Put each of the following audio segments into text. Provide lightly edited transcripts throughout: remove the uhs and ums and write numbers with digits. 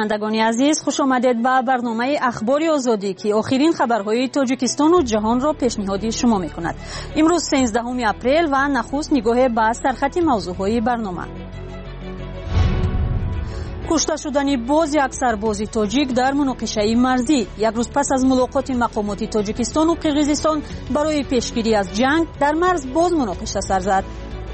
بینندگان عزیز، خوش آمدید به برنامه اخبار آزادی که آخرین خبرهای تاجیکستان و جهان را پیشنهادی شما می‌کند. امروز 13 اپریل و نخست نگاه به سرخط موضوعهای برنامه. کشته شدن باز یک سرباز تاجیک در مناقشه مرزی. یک روز پس از ملاقات مقامات تاجیکستان و قرقیزستان برای پیشگیری از جنگ در مرز باز مناقشه سر زد.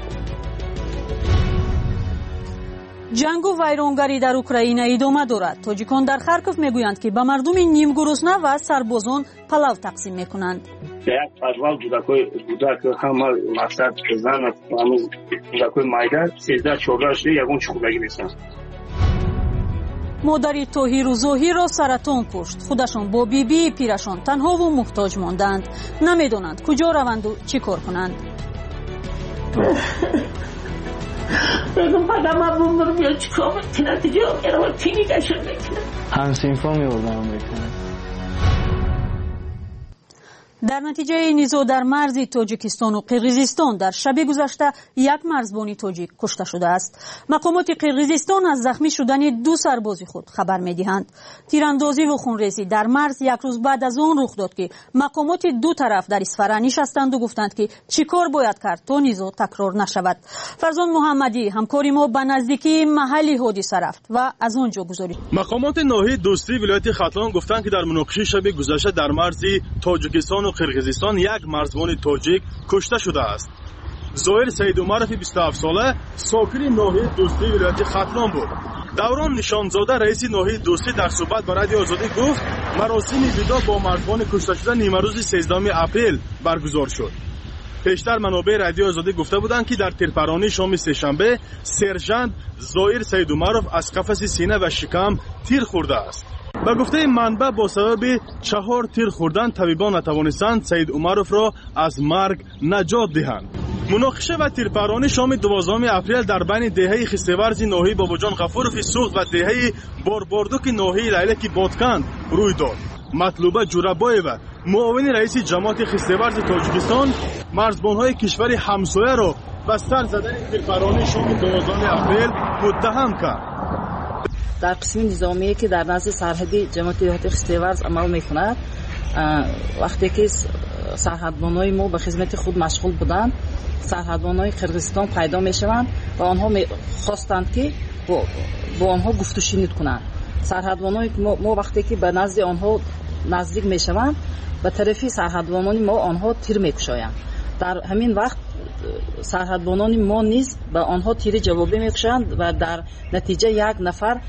جنگ و ویرانگری در اوکراین ادامه دارد. تاجیکان در خارکوف میگویند که به مردم نیم گرسنه و سربازان پلاو تقسیم میکنند. یک پرواز بودک همه مقصد زن همون بودکای مایده 13-14 شده یکون چخودگی نیستن. مادر طاهر و ظاهر را سرطان کشت. خودشان با بیبی پیرشان تنها و محتاج ماندند. نمیدانند کجا روند و چی کار کنند. بگم پدرم بومر بیاد چیکار کنه نتیجه میرم تینی کشم میکنه همسینفا میوردم میکنه. در نتیجه نزاع در مرز تاجیکستان و قرقیزستان در شب گذشته یک مرزبان تاجیک کشته شده است. مقامات قرقیزستان از زخمی شدن دو سرباز خود خبر می‌دهند. تیراندازی و خونریزی در مرز یک روز بعد از آن رخ داد که مقامات دو طرف در اصفهان نشستند و گفتند که چیکار باید کرد تا نزاع تکرار نشود. فرزان محمدی همکار ما به نزدیکی محل حادثه رفت و از آنجا گزارش. مقامات ناحیه دوستی ولایت ختلان گفتند که در مناقشه شب گذشته در مرز تاجیکستان و قرقیزستان یک مرزبان تاجیک کشته شده است. ظاهر سید عمرف 27 ساله ساکن ناحیه دوستی ولایت ختلان بود. دوران نشانزاده رئیس ناحیه دوستی در صحبت با رادیو آزادی گفت مراسم ودا با مرزبان کشته شده نیمه روز 13 اپریل برگزار شد. پیشتر منابع رادیو آزادی گفته بودند که در تیرپرانی شام سه‌شنبه سرژانت ظاهر سید عمرف از قفس سینه و شکم تیر خورده است. با گفته منبع با سبب 4 تیر خوردن طبیبان نتوانستند سید عمرف را از مرگ نجات دهند. مناقشه و تیرپرانی شام 12 اپریل در بین دهه خسته‌ورز ناحیه باباجان غفورف سوخت و دهه بارباردوک ناحیه لیلک بادکند روی داد. مطلوبه جورابایو معاون رئیس جماعت خسته‌ورز تاجیکستان مرزبان‌های کشور همسایه را به سر زدن تیرپرانی شام 12 اپریل متهم کرد. در قسم نظامی که در نزد سرحدی جماعت خسته‌ورز عمل میکند، وقتی که سرحدبانای ما به خدمت خود مشغول بودند، سرحدبانای قرقیزستان پیدا میشوند و آنها خواستند که با آنها گفت و شنید کنند. سرحدبانای ما وقتی که به نزد آنها نزدیک میشوند، به طرفی سرحدبانان ما آنها تیر میکشایند. در همین وقت سرحدبانان ما نیز به آنها تیر جوابی میکشند و در نتیجه یک نفر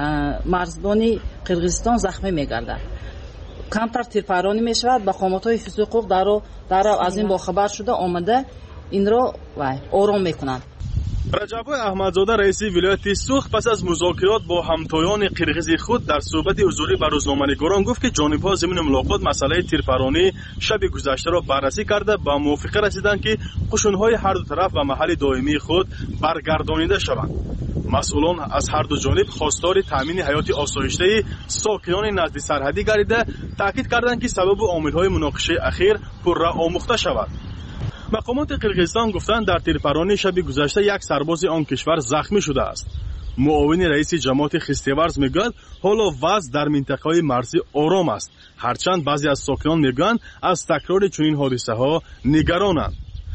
مرزبان قرقیزستان زخمی میگردد. کمتر تیرپرانی میشود. مقامات حفظ حقوق در از این باخبر شده آمده این را آرام میکنند. رجب احمدزاده رئیس ولایت سوخت پس از مذاکرات با همتایان قرقیز خود در صحبت حضوری به روزنامه‌نگاران گفت که جانب‌ها ضمن ملاقات مسئله تیرپرانی شب گذشته را بررسی کرده به موافقه رسیدند که قشون‌های هر دو طرف و محل دائمی خود برگردانیده شوند. مسئولان از هر دو جانب خواستار تامین حیات آسایشته ساکنان نزد سرحدی گردیده تاکید کردند که سبب و عامل‌های مناقشه اخیر پرآموخته شود. مقامات قرقیزستان گفتند در تیرپرانی شب گذشته یک سرباز آن کشور زخمی شده است. معاون رئیس جماعت خسته‌ورز میگوید حالا وضع در منطقه‌های مرزی آرام است، هرچند بعضی از ساکنان میگویند از تکرار چنین حادثه‌ها نگرانند.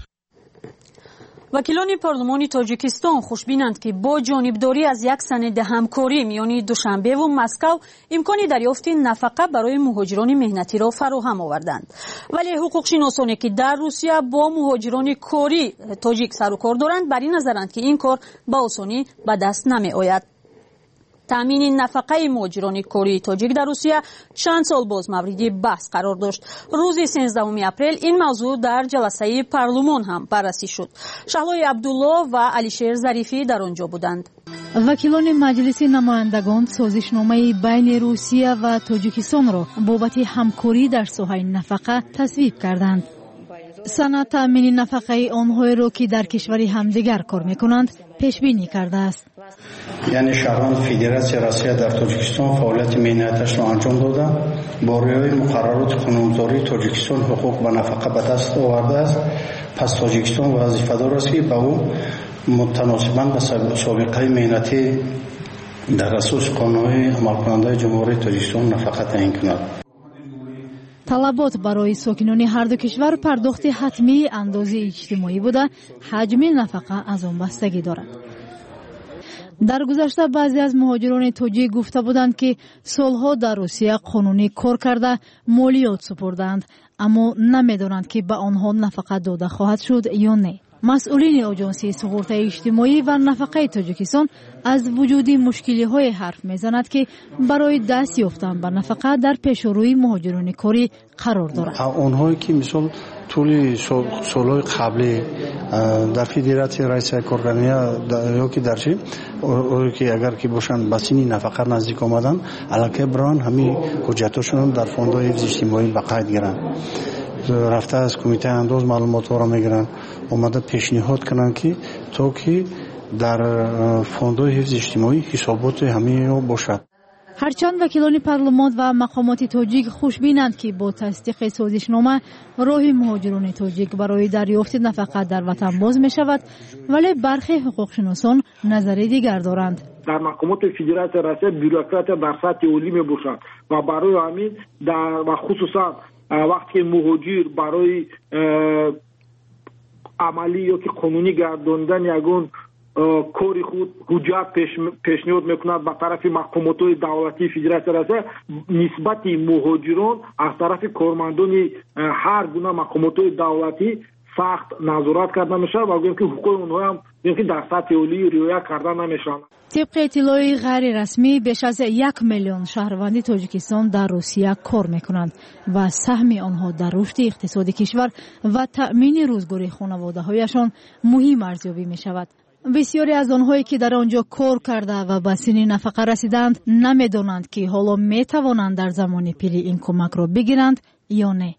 وکیلان پارلمان تاجیکستان خوشبینند که با جانبداری از یک سند همکاری میان دوشنبه و مسکو امکان دریافت نفقه برای مهاجران مهنتی را فراهم آوردند. ولی حقوقشناسانی که در روسیه با مهاجران کاری تاجیک سر و کار دارند بر این نظرند که این کار به آسانی به دست نمی آید. تامین نفقه مهاجران کاری تاجیک در روسیه چند سال باز مورد بحث قرار داشت. روز 13 اپریل این موضوع در جلسه پارلمان هم بررسی شد. شهلای عبدالله و علیشیر ظریفی در آنجا بودند. وکیلان مجلس نمایندگان سازشنامه بین روسیه و تاجیکستان را بابت همکاری در ساحه نفقه تصویب کردند. سند تامین نفقه آنهایی را که در کشور همدیگر کار میکنند پیش بینی کرده است. یعنی شهروند فدراسیون روسیه در تاجیکستان فعالیت مهنتش را انجام داده با رعایت مقررات قانونگذاری تاجیکستان حقوق به نفقه به دست آورده است. پس تاجیکستان وظیفه‌دار است که به او متناسباً به سابقه مهنتی در اساس قانون‌های عملکننده جمهوری تاجیکستان نفقه تعیین کند. талабот барои сокинони ҳарду кишвар пардохти ҳатмии андозаи иҷтимоӣ буда ҳаҷми нафақа аз он бастагӣ дорад. дар гузашта баъзе аз муҳоҷирони тоҷик гуфта буданд ки солҳо дар русия қонунӣ кор карда молиёт супурдаанд, аммо намедонанд ки ба онҳо нафақа дода хоҳад шуд ё не. масъулини оҷонсии суғуртаи иҷтимоӣ ва нафақаи тоҷикистон аз вуҷуди мушкилиҳое ҳарф мезанад ки барои даст ёфтан ба нафақа дар пешурӯи муҳоҷирони корӣ қарор дорад. онҳое ки мисол тӯли солҳои қаблӣ дар федератсия раисияи коргарния ёки дар чи ки агар ки бошанд ба синни нафақа наздик омаданд аллакай бароянд ҳамин ҳуҷҷатҳошонро дар фондҳои ҳифзи иҷтимоӣ ба қайд гиранд, рафта аз кумитаи андоз маълумотҳоро мегиранд, омада пешниҳод кунанд ки то ки дар фондҳои ҳифзи иҷтимоӣ ҳисоботи ҳамаино бошад. ҳарчанд вакилони парлумон ва мақомоти тоҷик хушбинанд ки бо тасдиқи созишнома роҳи муҳоҷирони тоҷик барои дарёфти нафақа дар ватан боз мешавад, вале бархе ҳуқуқшиносон назари дигар доранд. дар мақомоти федератсия Россия бюрократия дар сатҳи олӣ мебошад ва барои ҳамин ва хусусан вақте ки муҳоҷир барои амалӣ ёки қонунӣ гардондани ягон кори худ ҳуҷҷат пешниҳод мекунад ба тарафи мақомотҳои давлатии федератсия Россия, нисбати муҳоҷирон аз тарафи кормандони ҳар гуна мақомотҳои давлатӣ сахт назорат карда мешавад ва гӯем ки ҳуқуқи онҳо ҳам дар сатҳи олӣ риоя карда намешаванд. طبق اطلاعی غیر رسمی بیش از 1 میلیون شهروندی تاجیکستان در روسیه کار میکنند و سهم آنها در رشد اقتصاد کشور و تأمین روزگاری خانواده‌هایشان مهم ارزیابی میشود. بسیاری از آنهایی که در آنجا کار کرده و به سن نفقه رسیدند نمیدانند که حالا میتوانند در زمان پیری این کمک را بگیرند یا نه.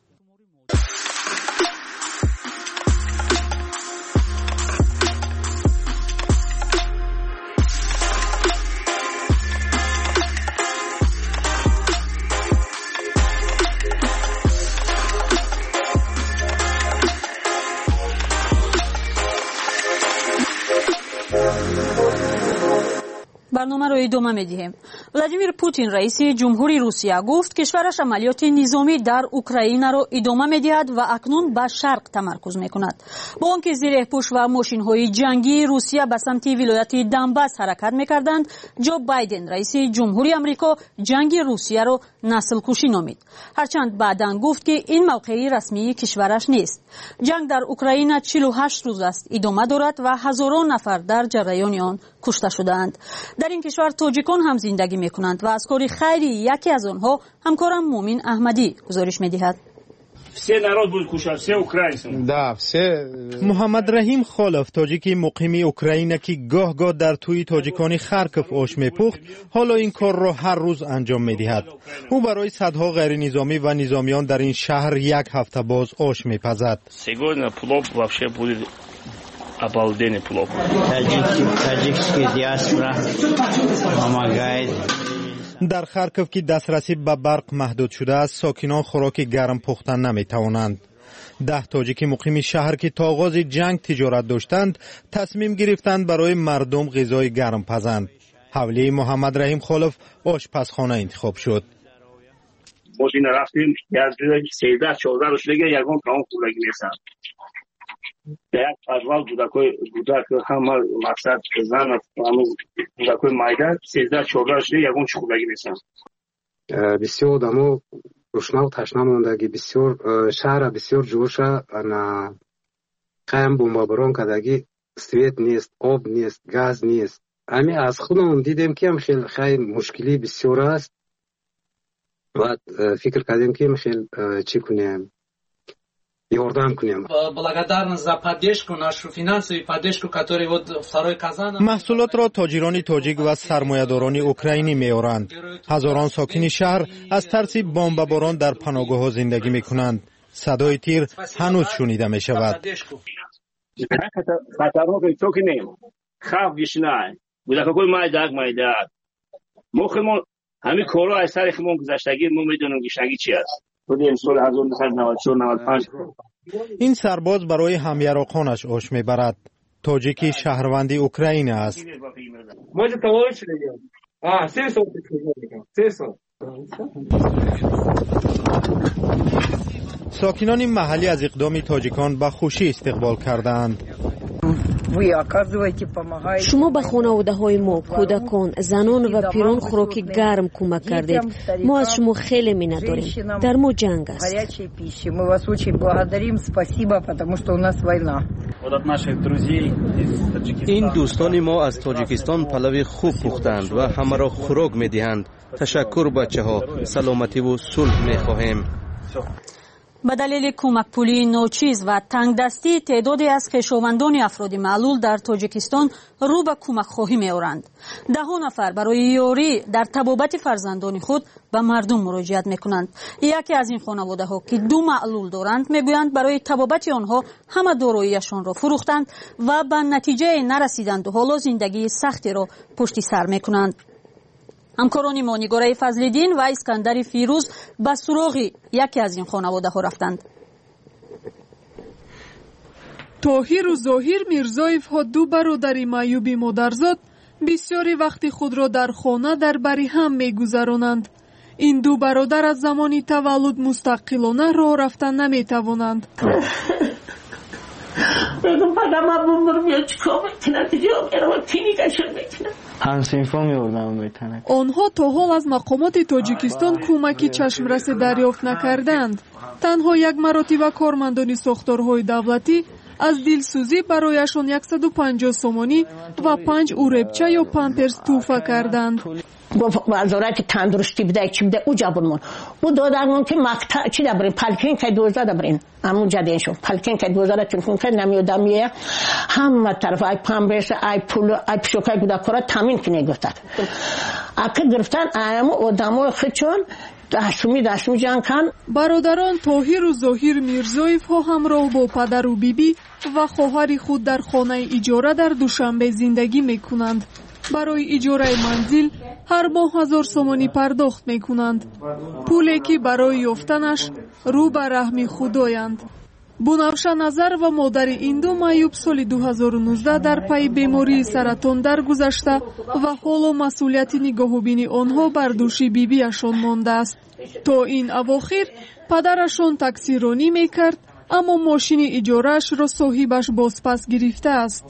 برنامه رو ادامه میدیم. ولادیمیر پوتین رئیس جمهوری روسیه گفت کشورش عملیات نظامی در اوکراین را ادامه میدهد و اکنون به شرق تمرکز میکند. با آنکه زیر پوش و ماشین‌های جنگی روسیه به سمت ولایت دنباس حرکت میکردند، جو بایدن رئیس جمهوری آمریکا جنگ روسیه را نسل کشی نامید. هرچند بعداً گفت که این موقعی رسمی کشورش نیست. جنگ در اوکراین 48 روز است ادامه دارد و هزاران نفر در جریان آن کشته شدند. در این کشور تاجیکان هم زندگی میکنند و از کار خیری یکی از آنها همکارم مومن احمدی گزارش میدهد. محمد رحیم خالف تاجیکی مقیم اوکراین که گاه گاه در توی تاجیکانی خرکف آش میپخت، حالا این کار را هر روز انجام میدهد. او برای صدها غیر نظامی و نظامیان در این شهر یک هفته باز آش میپزد. Обалденный плов. Таджикский диаспора помогает. در خرکف که دسترسی به برق محدود شده است، ساکنان خوراک گرم پختن نمیتوانند. 10 تاجیک مقیم شهر که تا آغاز جنگ تجارت داشتند، تصمیم گرفتند برای مردم غذای گرم پزند. حولی محمد رحیم خالف آشپزخانه انتخاب شد. ماشین رفتیم از 13-14 روز دیگه یگان تمام خورگی میسن. یک اول بودک همه مقصد زن بودکای مایده 13-14 روز دیگه یگان خورگی میسن. بسیار دمو روشنا و تشنا موندگی، بسیار شهر بسیار جوشه، قیم بمباران کردگی، سویت نیست، آب نیست، گاز نیست. امی از خودمون دیدیم که خیلی مشکلی بسیار است و فکر کردیم که خیلی چی کنیم، یاردم کنیم. благодарность за поддержку, нашу финансовую поддержку, которую вот второй Казан. محصولات را تاجران تاجیک و سرمایه‌داران اوکراینی می‌آورند. هزاران ساکن شهر از ترس بمباران در پناهگاه‌ها زندگی می‌کنند. صدای تیر هنوز شنیده می‌شود. خطرناک تو که نیم. خوف گشنای. بودکای مایداک. مخمون همین کارا از سر خمون گذشتگی ما می‌دونیم گشنگی چی است. این سرباز برای همیراقانش آش میبرد. تاجیکی شهروندی اوکراین است. 3 سال میگم 3 سال. ساکنان محلی از اقدام تاجیکان به خوشی استقبال کردند. شما به خانواده های ما، کودکان، زنان و پیران خوراک گرم کمک کردید. ما از شما خیلی منت داریم. در ما جنگ است. این دوستان ما از تاجیکستان پلو خوب پختند و همه را خوراک می‌دهند. تشکر بچه ها. سلامتی و صلح می‌خواهیم. به دلیل کمک پولی ناچیز و تنگدستی تعدادی از خویشاوندان افراد معلول در تاجیکستان رو به کمک خواهی می‌آورند. ده‌ها نفر برای یاری در طبابت فرزندان خود به مردم مراجعت می‌کنند. یکی از این خانواده‌ها که 2 معلول دارند می‌گویند برای طبابت آنها همه دارایی‌شان را فروختند و به نتیجه نرسیدند و حالا زندگی سختی را پشت سر می‌کنند. همکاران ما نگاره فضل‌الدین و اسکندر فیروز به سراغ یکی از این خانواده ها رفتند. طاهر و ظاهر میرزایف ها 2 برادر معیوب مادرزاد بسیاری وقتی خود را در خانه در بری هم میگذرانند. این 2 برادر از زمانی تولد مستقلانه راه رفتن نمیتوانند. بگم پدرم بومر میاد چیکار میکنه دیگه برام کلینیکش میکنه. همسینفا میوردم میتونه. آنها تا حال از مقامات تاجیکستان کمکی چشمرس دریافت نکردند. تنها یک مرتبه کارمندان ساختارهای دولتی از دلسوزی برایشان 150 سومانی و 5 اوربچه یا پامپرس تحفه کردند. وزارت تندرستی بده چی بده او جابون او دادن که مقطع چی دبرین پلکین که 2000 دبرین همون جدیشون پلکین که 2000 تلفن که نمیادم میه همه طرف ای پامپرس ای پول ای پشوکای گودکورا تامین کنه گفتن اگه گرفتن ایامو آدمو خچون داشمی جان کن. برادران طاهر و ظاهر میرزایف ها همراه با پدر و بیبی و خواهر خود در خانه اجاره در دوشنبه زندگی میکنند. برای اجاره منزل هر ماه 1000 سومانی پرداخت میکنند. پولی که برای یافتنش رو به رحم خدایند. بنفشه نظر و مادر این 2 معیوب سال 2019 در پی بیماری سرطان درگذشته و حالا مسئولیت نگاهوبینی آنها بر دوش بیبیشان مانده است. تا این اواخر پدرشان تاکسیرانی میکرد اما ماشین اجارهش را صاحبش بازپس گرفته است.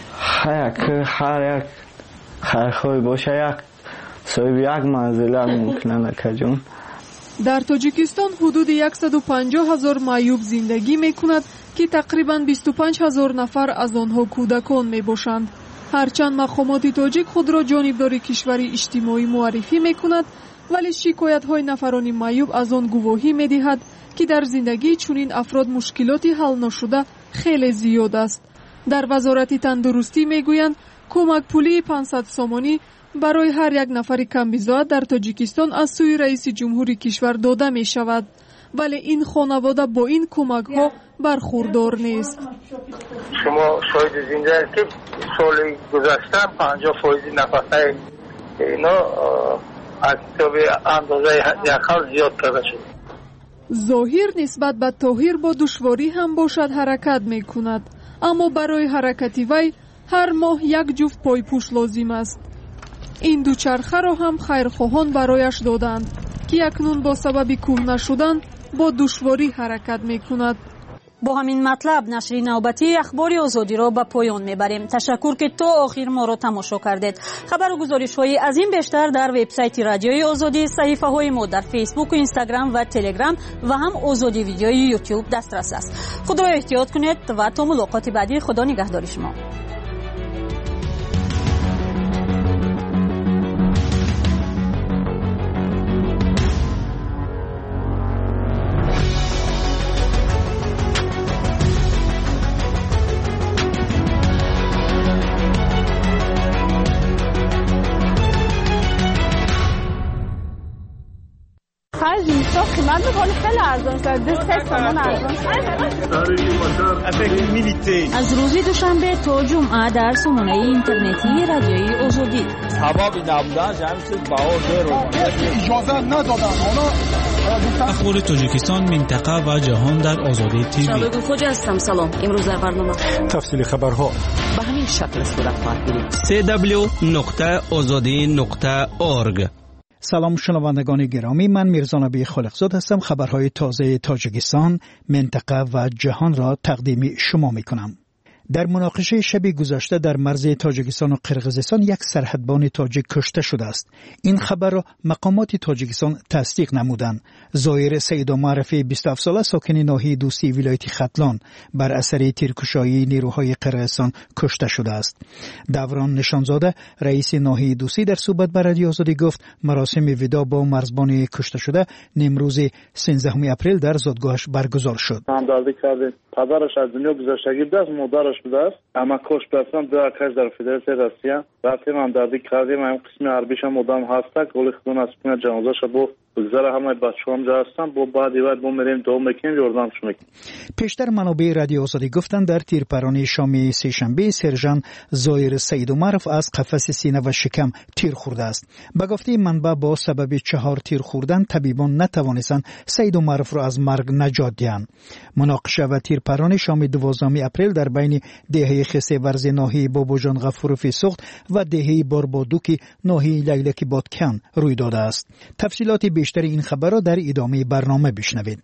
هر یک خیلی باشه صاحب یک منزل ممکنه نکجون. در تاجیکستان حدود 150,000 معیوب زندگی میکند که تقریباً 25,000 نفر از آنها کودکان میباشند. هرچند مقامات تاجیک خود را جانبدار کشوری اجتماعی معرفی میکند ولی شکایت های نفران معیوب از آن گواهی میدهد که در زندگی چنین افراد مشکلاتی حل نشده خیلی زیاد است. در وزارت تندرستی میگویند کمک پولی 500 سومانی برای هر یک نفر کمبیزاد در تاجیکستان از سوی رئیس جمهوری کشور داده می شود ولی این خانواده با این کمک ها برخوردار نیست. شما شاید زنده که سال گذشته 50% نفقه اینا از اندازه یکال زیاد کرده شد. ظاهر نسبت به طاهر با دشواری هم باشد حرکت می کند اما برای حرکتی وی هر ماه 1 جفت پایپوش لازم است. این دوچرخه را هم خیرخواهان برایش دادند که اکنون با سبب کهنه شدن با دشواری حرکت می کند. با همین مطلب نشر نوبتی اخبار آزادی را به پایان میبریم. تشکر که تا آخر ما را تماشا کردید. خبر و گزارش های از این بیشتر در وبسایت رادیوی آزادی، صحیفه های ما در فیسبوک و اینستاگرام و تلگرام و هم آزادی ویدیوی یوتیوب دسترس است. خود را احتیاط کنید و تا ملاقات بعدی. خدا نگهدار شما. از روز دوشنبه تا جمعه در سامانه اینترنتی رادیوی آزادی. اخبار تاجیکستان، منطقه و جهان در آزادی تیوی. شبکه خوج هستم. سلام. امروز در برنامه تفصیل خبرها. به همین این شکل صورت خواهد گرفت. www.azadi.org. سلام شنوندگان گرامی، من میرزا نبی خالقزاد هستم. خبرهای تازه تاجیکستان، منطقه و جهان را تقدیم شما میکنم. در مناقشه شب گذشته در مرز تاجیکستان و قرقیزستان یک سرحدبان تاجیک کشته شده است. این خبر را مقامات تاجیکستان تصدیق نمودند. زایر سید معرفی 27 ساله ساکن ناحیه دوستی ولایت ختلان بر اثر تیرکشایی نیروهای قرقیزستان کشته شده است. دوران نشانزاده رئیس ناحیه دوستی در صحبت با رادیو آزادی گفت مراسم وداع با مرزبان کشته شده امروز 13 اپریل در زادگاهش برگزار شد. پدرش از دنیا گذشته است، مادرش بوده است، اما کاش برسم دو اکش در فدراسیون روسیه رفتیم هم دردی کردیم. هم قسمی عربیش هم مدام هسته گلی خودون از پین جنازه شد بگذاره همه بچه هم جا هستن بعدی باید میریم دوم بکنیم یردم شو میکنیم. پیشتر منابع رادیو آزادی گفتند در تیرپرانی شام سه‌شنبه سرژانت زایر سید عمرف از قفس سینه و شکم تیر خورده است. به گفته منبع با سبب 4 تیر خوردن طبیبان نتوانستند سید عمرف را از مرگ نجات دهند. مناقشه و تیرپرانی شام 12 اپریل در بین دهه خسه ورز ناحیه باباجان غفورفی سوخت و دهه باربادوکی ناحیه لیلک بادکن روی داده است. تفصیلات بیشتر این خبر را در ادامه برنامه بشنوید.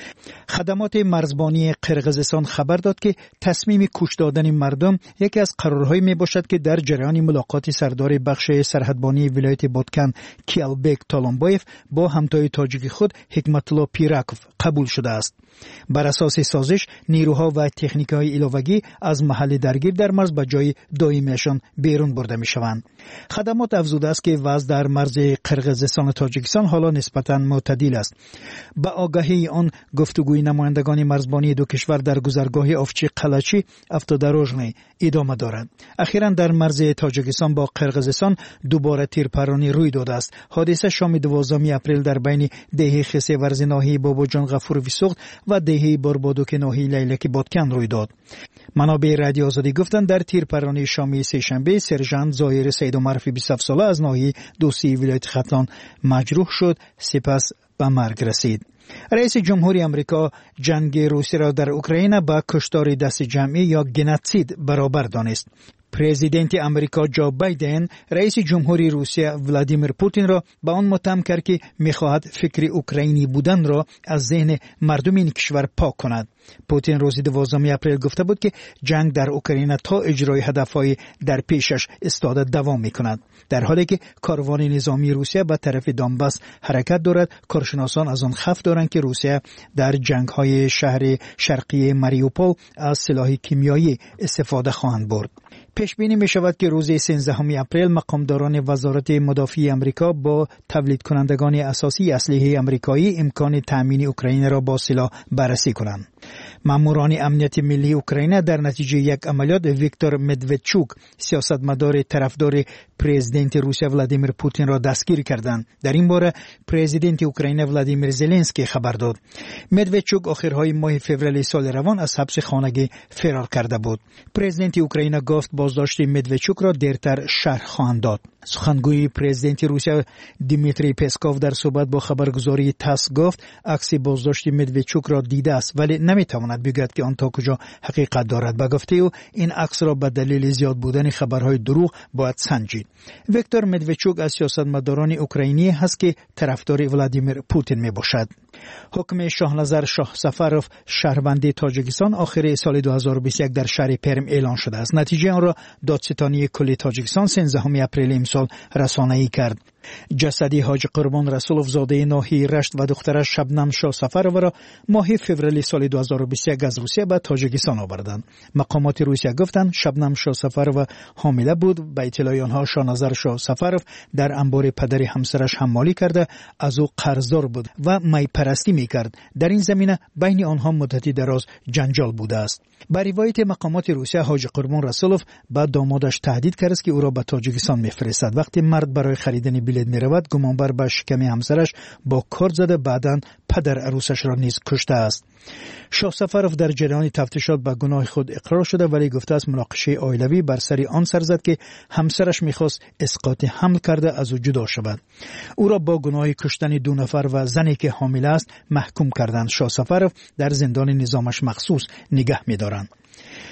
خدمات مرزبانی قرقیزستان خبر داد که تصمیم کش دادن مردم یکی از قرارهایی می باشد که در جریان ملاقات سردار بخش سرحدبانی ولایت بادکن کیالبک تالانبایف با همتای تاجیک خود حکمت الله پیراکوف قبول شده است. بر اساس سازش نیروها و تکنیک‌های علاوه‌ای از محل درگیر در مرز به جای دائمیشان بیرون برده می‌شوند. خدمات افزوده است که وضع در مرز قرقیزستان و تاجیکستان حالا نسبتاً معتدل است. با آگاهی آن گفتگوی نمایندگان مرزبانی دو کشور در گذرگاه افچی قلچی افتادروژنی ادامه دارد. اخیراً در مرز تاجیکستان با قرقیزستان دوباره تیرپرانی روی داده است. حادثه شام 12 اپریل در بین دهه خسه ورز ناحیه باباجان غفورفی سوخت و دهه باربادوک ناحیه لیلک بادکن روی داد. منابع رادیو آزادی گفتند در تیرپرانی شام سه‌شنبه سرژانت زایر سید عمرفی 27 ساله از ناحیه دوستی ولایت ختلان مجروح شد، سپس به مرگ رسید. رئیس جمهوری آمریکا جنگ روسیه را در اوکراین با کشتار دست جمعی یا گنوسید برابر دانست. پرزیدنت آمریکا جو بایدن رئیس جمهوری روسیه ولادیمیر پوتین را به آن متهم کرد که می‌خواهد فکر اوکراینی بودن را از ذهن مردم این کشور پاک کند. پوتین روز 12 اپریل گفته بود که جنگ در اوکراین تا اجرای هدفهای در پیشش استاده دوام می‌کند. در حالی که کاروان نظامی روسیه به طرف دونباس حرکت دارد، کارشناسان از آن خفت دارند که روسیه در جنگ‌های شهر شرقی ماریوپول از سلاح کیمیایی استفاده خواهند برد. پیش بینی می شود که روز 13 اپریل مقامداران وزارت مدافع آمریکا با تولید کنندگان اساسی اسلحه آمریکایی امکان تامین اوکراین را با سلاح بررسی کنند. ماموران امنیت ملی اوکراین در نتیجه یک عملیات ویکتور مدودچوک سیاستمدار طرفدار پرزیدنت روسیه ولادیمیر پوتین را دستگیر کردند. در این باره پرزیدنت اوکراین ولادیمیر زلنسکی خبر داد. مدودچوک آخرهای ماه فوریه سال روان از حبس خانگی فرار کرده بود. پرزیدنت اوکراین گفت بازداشت مدودچوک را دیرتر شرح خواهند داد. سخنگوی پرزیدنت روسیه دیمیتری پسکوف در صحبت با خبرگزاری تاس گفت عکس بازداشت مدودچوک را دیده است ولی نمیتواند بگوید که آن تا کجا حقیقت دارد. به گفته او این عکس را به دلیل زیاد بودن خبرهای دروغ باید سنجید. ویکتور مدودچوک از سیاستمداران اوکراینی هست که طرفدار ولادیمیر پوتین می باشد. حکم شاهنظر شاه سفروف شهروند تاجیکستان آخر سال 2021 در شهر پرم اعلان شده است. نتیجه آن را دادستانی کل تاجیکستان 13 اپریل امسال رسانه‌ای کرد. جسد حاج قربان رسولوف زاده ناحیه رشت و دخترش شبنم شاه سفرov را ماه فوریه سال 2021 از روسیه به تاجیکستان آوردند. مقامات روسیه گفتند شبنم شاه سفرov حامله بود. به اطلاع آنها شاهنظر شاه سفرov در انبار پدر همسرش حمالی کرده از او قرضدار بود و میپرستی میکرد. در این زمینه بین آنها مدتی دراز جنجال بوده است. به روایت مقامات روسیه حاج قربان رسولوف با دامادش تهدید کرد که او را به تاجیکستان میفرستد. وقتی مرد برای خریدن بلیط میرود گمانبر به شکم همسرش با کارد زده بعداً پدر عروسش را نیز کشته است. شاه سفرov در جریان تفتیشات به گناه خود اقرار شده ولی گفته است مناقشه عائلوی بر سر آن سر زد که همسرش میخواست اسقاط حمل کرده از او جدا شود. او را با گناه کشتن 2 نفر و زنی که حامله است محکوم کردند. شاه سفرov در زندان نظامش مخصوص نگه می‌دارند.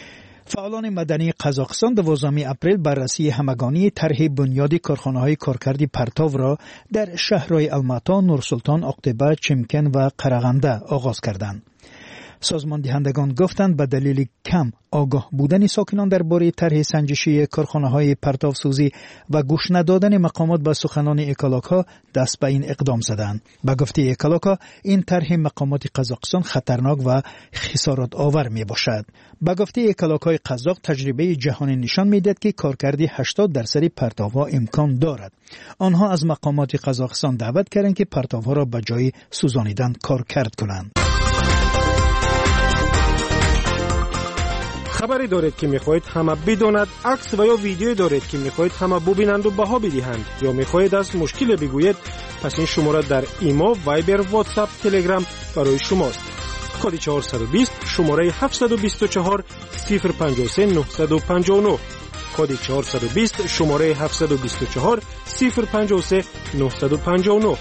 فعالان مدنی قزاقستان 12 اپریل بررسی همگانی طرح بنیادی کارخانه‌های کارکردی پرتاو را در شهرهای الماتا، نورسلطان، اقتبه، چمکن و قرغنده آغاز کردند. سازمان دهندگان گفتند به دلیل کم آگاه بودن ساکنان درباره طرح سنجشی کارخانه‌های پرتاوسوزی و گوش ندادن مقامات به سخنان اکالاک‌ها دست به این اقدام زدند. به گفته اکالاک‌ها این طرح مقامات قزاقستان خطرناک و خسارات آور می باشد. به گفته اکالاک‌های قزاق تجربه جهانی نشان می‌دهد که کارکردی 80% پرتاوها امکان دارد. آنها از مقامات قزاقستان دعوت کردند که پرتاوها را به جای سوزانیدن کارکرد کنند. خبری دارید که میخواهید همه بداند، عکس و یا ویدیو دارید که میخواهید همه ببینند و بها بدهند، یا میخواهید از مشکل بگویید، پس این شماره در ایما، وایبر، واتساپ، تلگرام برای شماست. کد 420 شماره 724 053 959. کد 420 شماره 724 053 959.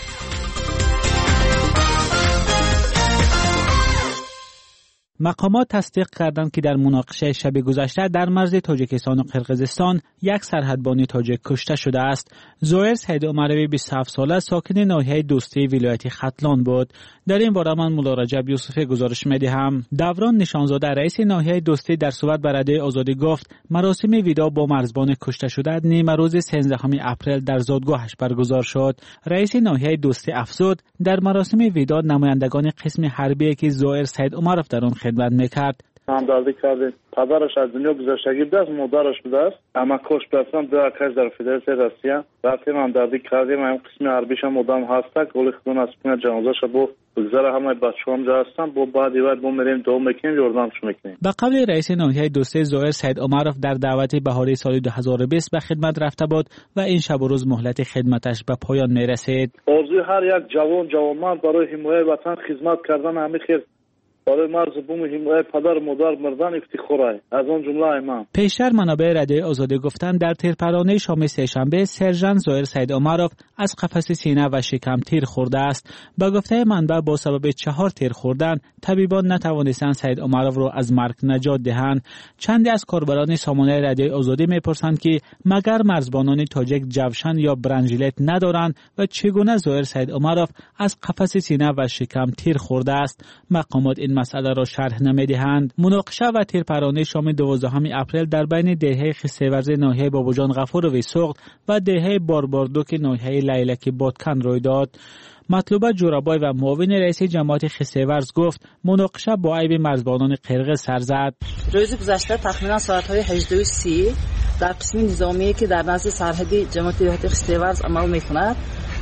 مقامات تصدیق کردند که در مناقشه شب گذشته در مرز تاجیکستان و قرقیزستان یک سرحدبانی تاجیک کشته شده است. زویر سید عمروی 27 ساله ساکن ناحیه دوستی ولایت ختلان بود. در این باره من مولا رجب یوسفی گزارش می‌دهم. دوران نشانزاده رئیس ناحیه دوستی در صحبت با رادیو آزادی گفت مراسم ویدا با مرزبان کشته شده نیمه روز 13 اپریل در زادگاهش برگزار شد. رئیس ناحیه دوستی افزود در مراسم ویدا نمایندگان قسم حربی که زویر سید عمرو در آن خدمت میکرد همدردی کرده. پدرش از دنیا گذشتگی بوده است، مادرش بوده است، اما کشته هستند دو کس در فدراسیون روسیه. رفتیم همدردی کردیم، این قسم حربیش هم مدام هست، گلی خودون از پین جنازه‌ش با بگذره همه بچه‌ها هم جا هستن، با بعدی وقت با میریم دوم میکنیم یاردمش میکنیم. به قول رئیس ناحیه دوستی زویر سید عمرو در دعوت بهاری سال 2020 به خدمت رفته بود و این شب و روز مهلت خدمتش به پایان میرسید. آرزوی هر یک جوانمرد برای حمایت وطن خدمت کردن همین خیر برای مرز بوم حمایت پدر مادر مردان افتخاره از آن جمله امام. پیشتر منابع رادیو آزادی گفتند در تیرپرانه شام سه‌شنبه سرژانت زویر سید عمرو از قفس سینه و شکم تیر خورده است. با گفته منبع با سبب 4 تیر خوردن طبیبان نتوانستند سید عمرو را از مرگ نجات دهند. چندی از کاربران سامانه رادیو آزادی میپرسند که مگر مرزبانان تاجیک جوشن یا برنجیلت ندارند و چگونه زویر سید عمرو از قفس سینه و شکم تیر خورده است. مقامات این مسئله را شرح نمیدهند. مناقشه و تیرپرانه شام 12 اپریل در بین دهه خسیورز ناحیه باباجان غفور و سوق و دهه بارباردوک ناحیه لیلک بادکن روی داد. مطلوبه جورابای و معاون رئیس جماعت خسیورز گفت مناقشه با عیب مرزبانان قرقیز سر زد. روز گذشته تقریبا ساعت‌های 18:30 در قسم نظامی که در نزد سرحدی جماعت خسیورز عمل می‌کند،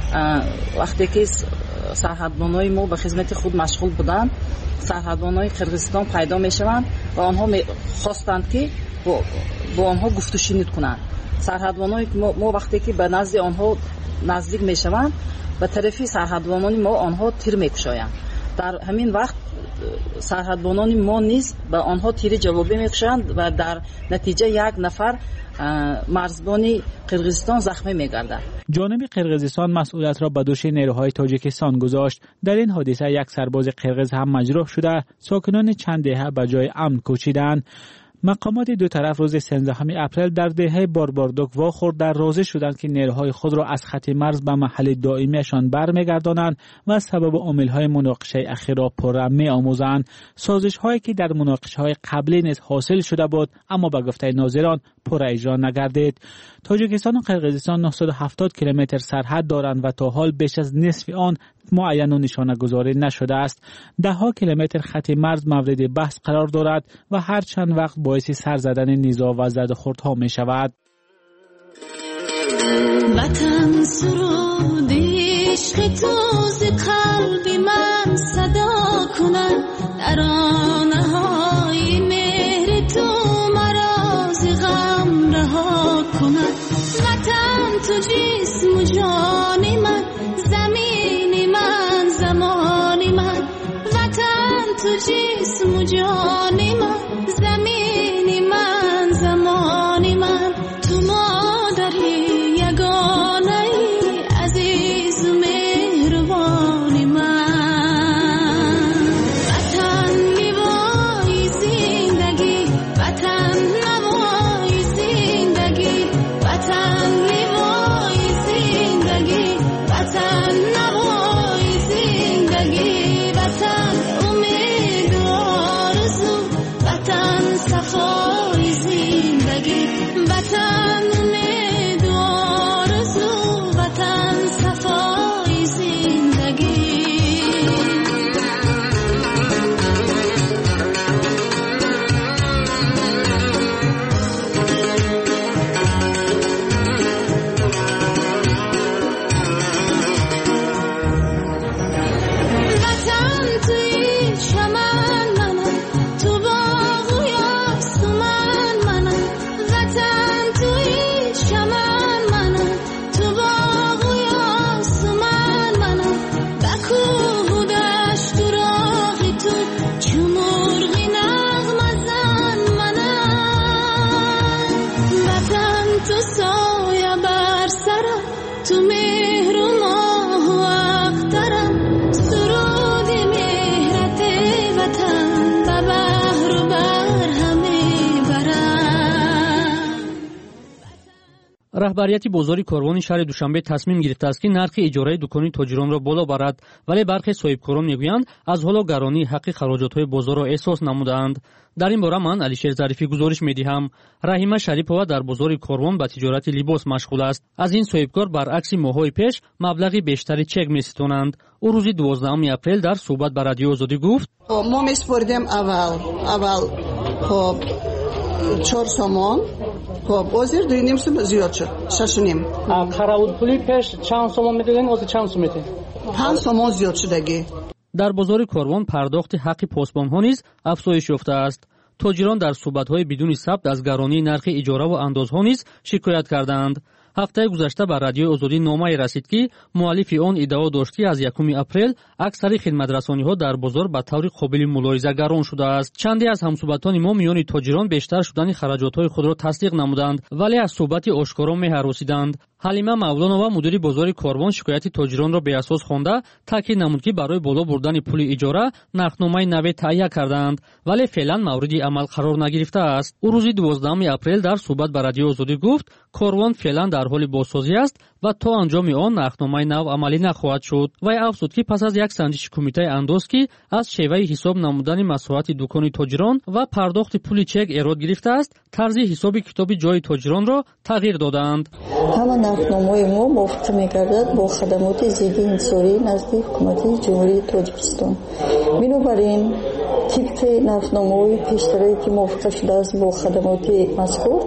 وقتی که سرحدبانای ما به خدمت خود مشغول بودند، سرحدبانای قرقیزستان پیدا میشوند و آنها خواستند که با آنها گفت و شنید کنند. سرحدبانای ما وقتی که به نزد آنها نزدیک میشوند به طرفی سرحدبانان ما آنها تیر میکشایند. در همین وقت سرحدبانان ما نیز به آنها تیر جوابی میکشند و در نتیجه یک نفر مرزبانی قرقیزستان زخمی میگردد. جانب قرقیزستان مسئولیت را به دوش نیروهای تاجیکستان گذاشت. در این حادثه یک سرباز قرقیز هم مجروح شده، ساکنان چند دهه به جای امن کوچیدند. مقامات دو طرف روز 13 اپریل در دهه بارباردوک واخورد در راضی شدند که نیروهای خود را از خط مرز به محل دائمیشان برمیگردانند و سبب عامل‌های مناقشه اخیر را پررم می‌آموزند. سازش‌هایی که در مناقشه‌های قبلی نیز حاصل شده بود اما به گفته ناظران پر اجرا نگردید. تاجیکستان و قرقیزستان 970 کیلومتر سرحد دارند و تا حال بیش از نصف آن معین و نشانه گذاری نشده است. ده‌ها کیلومتر خط مرز مورد بحث قرار دارد و هر چند وقت باعث سر زدن نیزا و زدخوردها می شود. وطن سرود عشق تو ز قلب من صدا کند، ترانه های مهر تو مرا ز غم رها کند. وطن تو جسم و جان من، زمین من زمان من. وطن تو جسم و جان من، زمین من زمان من. تو مادری یگانه ای عزیز و مهربان من. وطن لیوای زندگی، وطن وطن امید و آرزو وطن صفای زندگی وطن امید و آرزو وطن صفای زندگی раҳбарияти бозори корвони шаҳри душанбе тасмим гирифтааст ки нархи иҷораи дукони тоҷиронро боло барад, вале бархе соҳибкорон мегӯянд аз ҳоло гаронии ҳаққи хароҷотҳои бозорро эҳсос намудаанд. дар ин бора ман Алишер Зарифӣ гузориш медиҳам. Раҳима Шарипова дар бозори корвон ба тиҷорати либос машғул аст. аз ин соҳибкор баръакси моҳҳои пеш маблағи бештари чек меситонанд. ӯ рӯзи 12 апрел дар суҳбат ба Радиои Озодӣ гуфт: мо месупоридем аввал 4 сомон. ҳозир 2.5 сом зиёд шуд. 6.5. Қаравулпули пеш чанд сомон медоден, ҳозир чанд сом медоден? 5 сомон зиёд шудагӣ. дар бозори корвон пардохти ҳаққи посбонҳо низ афзоиш ёфтааст. тоҷирон дар суҳбатҳои бидуни сабт аз гаронии нархи иҷораву андозҳо низ шикоят карданд. ҳафтаи гузашта ба Радиои Озодӣ номае расид, ки муаллифи он иддао дошт, ки аз 1 апрел аксари хидматрасониҳо дар бозор ба таври қобили мулоҳиза гарон шудааст. чанде аз ҳамсуҳбатони мо миёни тоҷирон бештар шудани хараҷотҳои худро тасдиқ намуданд, вале аз суҳбати ошкоро меҳаросиданд. ҳалима мавлонова мудири бозори корвон шикояти тоҷиронро беасос хонда таъкид намуд, ки барои боло бурдани пули иҷора нархномаи наве таҳия кардаанд, вале феълан мавриди амал қарор нагирифтааст. ӯ рӯзи 12 апрел дар суҳбат ба Радиои Озодӣ гуфт: корвон феълан дар ҳоли бозсозӣ аст ва то анҷоми он нархномаи нав амалӣ нахоҳад шуд. вай афзуд, ки пас аз як санҷиши кумитаи андоз, ки аз шеваи ҳисоб намудани масоҳати дукони тоҷирон ва пардохти пули чек эрод гирифтааст, тарзи ҳисоби китоби ҷои тоҷиронро тағйир додаанд. нархномаи мо мувофиқ мегардад бо хадамоти зидди инҳисорӣ назди ҳукумати ҷумҳурии Тоҷикистон. бинобар ин тибқи нархномаҳои пештарое ки мувофиқа шудааст бо хадамоти мазкур,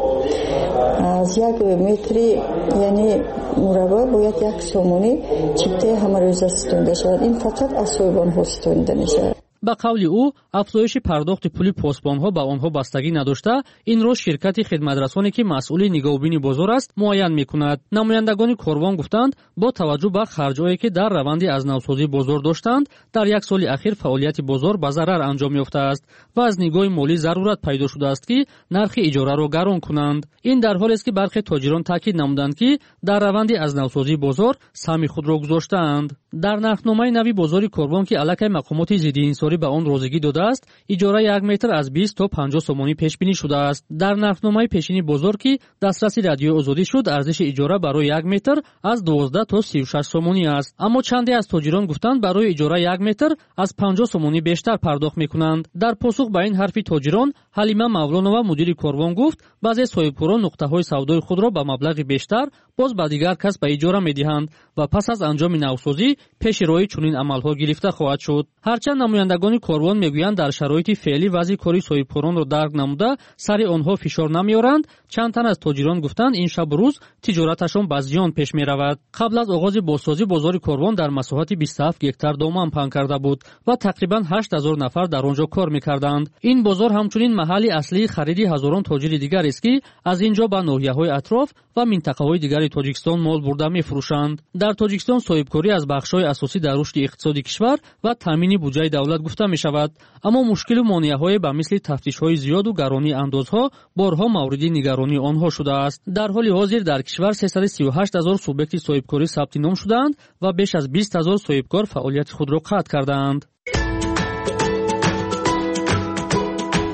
аз 1 метри яъне мураббаъ бояд 1 сомонӣ чиптаи ҳамарӯза ситонида шавад. ин фақат аз соҳибонҳо ситонида мешавад. ба қавли ӯ, афзоиши пардохти пули посбонҳо ба онҳо бастагӣ надошта, инро ширкати хидматрасоне, ки масъули нигоҳубини бозор аст, муайян мекунад. намояндагони корвон гуфтанд, бо таваҷҷӯҳ ба харҷҳое, ки дар раванди азнавсозии бозор доштанд, дар 1 соли ахир фаъолияти бозор ба зарар анҷом ёфтааст ва аз нигоҳи молӣ зарурат пайдо шудааст, ки нархи иҷораро гарон кунанд. ин дар ҳолест, ки бархе тоҷирон таъкид намуданд, ки дар раванди азнавсозии бозор сами худро гузоштаанд. дар нархномаи нави бозори корвон, ки аллакай мақомоти зиддиинсорӣ ба он розигӣ додааст, иҷора 1 метр аз 20 то 50 сомонӣ пешбинӣ шудааст. дар нархномаи пешини бозор, ки дастраси Радиои Озодӣ шуд, арзиши иҷора барои 1 метр аз 12 то 36 сомонӣ аст. аммо чанде аз тоҷирон гуфтанд, барои иҷора 1 метр аз 50 сомонӣ бештар пардохт мекунанд. дар посух ба ин ҳарфи тоҷирон, Ҳалима Мавлонова мудири корвон гуфт, баъзе соҳибкорон нуқтаҳои савдои худро ба маблағи бештар боз ба дигар кас ба иҷора медиҳанд ва пас аз анҷоми навсозӣ пеши роҳи чунин амалҳо гирифта хоҳад шуд. ҳарчанд намояндагони корвон мегӯянд, дар шароити феълӣ вазъи кори соҳибкоронро дарк намуда сари онҳо фишор намеоранд, чанд тан аз тоҷирон гуфтанд, ин шабу рӯз тиҷораташон ба зиён пеш меравад. қабл аз оғози бозсозӣ бозори корвон дар масоҳати 27 гектар доман паҳн карда буд ва тақрибан 8000 нафар дар он ҷо кор мекарданд. ин бозор ҳамчунин маҳалли аслии хариди ҳазорон тоҷири дигарест, ки аз ин ҷо ба ноҳияҳои атроф ва минтақаҳои дигари Тоҷикистон мол бурда мефурӯшанд. дар Тоҷикистон соҳибкорӣ аз бахшҳои асосӣ дар рушди иқтисоди кишвар ва таъмини буҷаи давлат гуфта мешавад. аммо мушкилу монеаҳое ба мисли тафтишҳои зиёду гаронии андозҳо борҳо мавриди нигаронии онҳо шудааст. дар ҳоли ҳозир дар кишвар 338 000 субъекти соҳибкорӣ сабти ном шудаанд ва беш аз 20 000 соҳибкор фаъолияти худро қатъ кардаанд.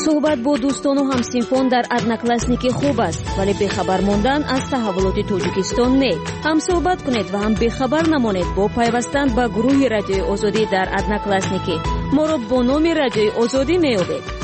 صحبت با دوستان و همسینفان در ادناکلاسنیکی خوب است، ولی بخبر ماندن از تحولات تاجیکستان نه. هم صحبت کنید و هم بخبر نمانید با پیوستن به گروه رادیوی آزادی در ادناکلاسنیکی. ما را با نام رادیوی آزادی میابید.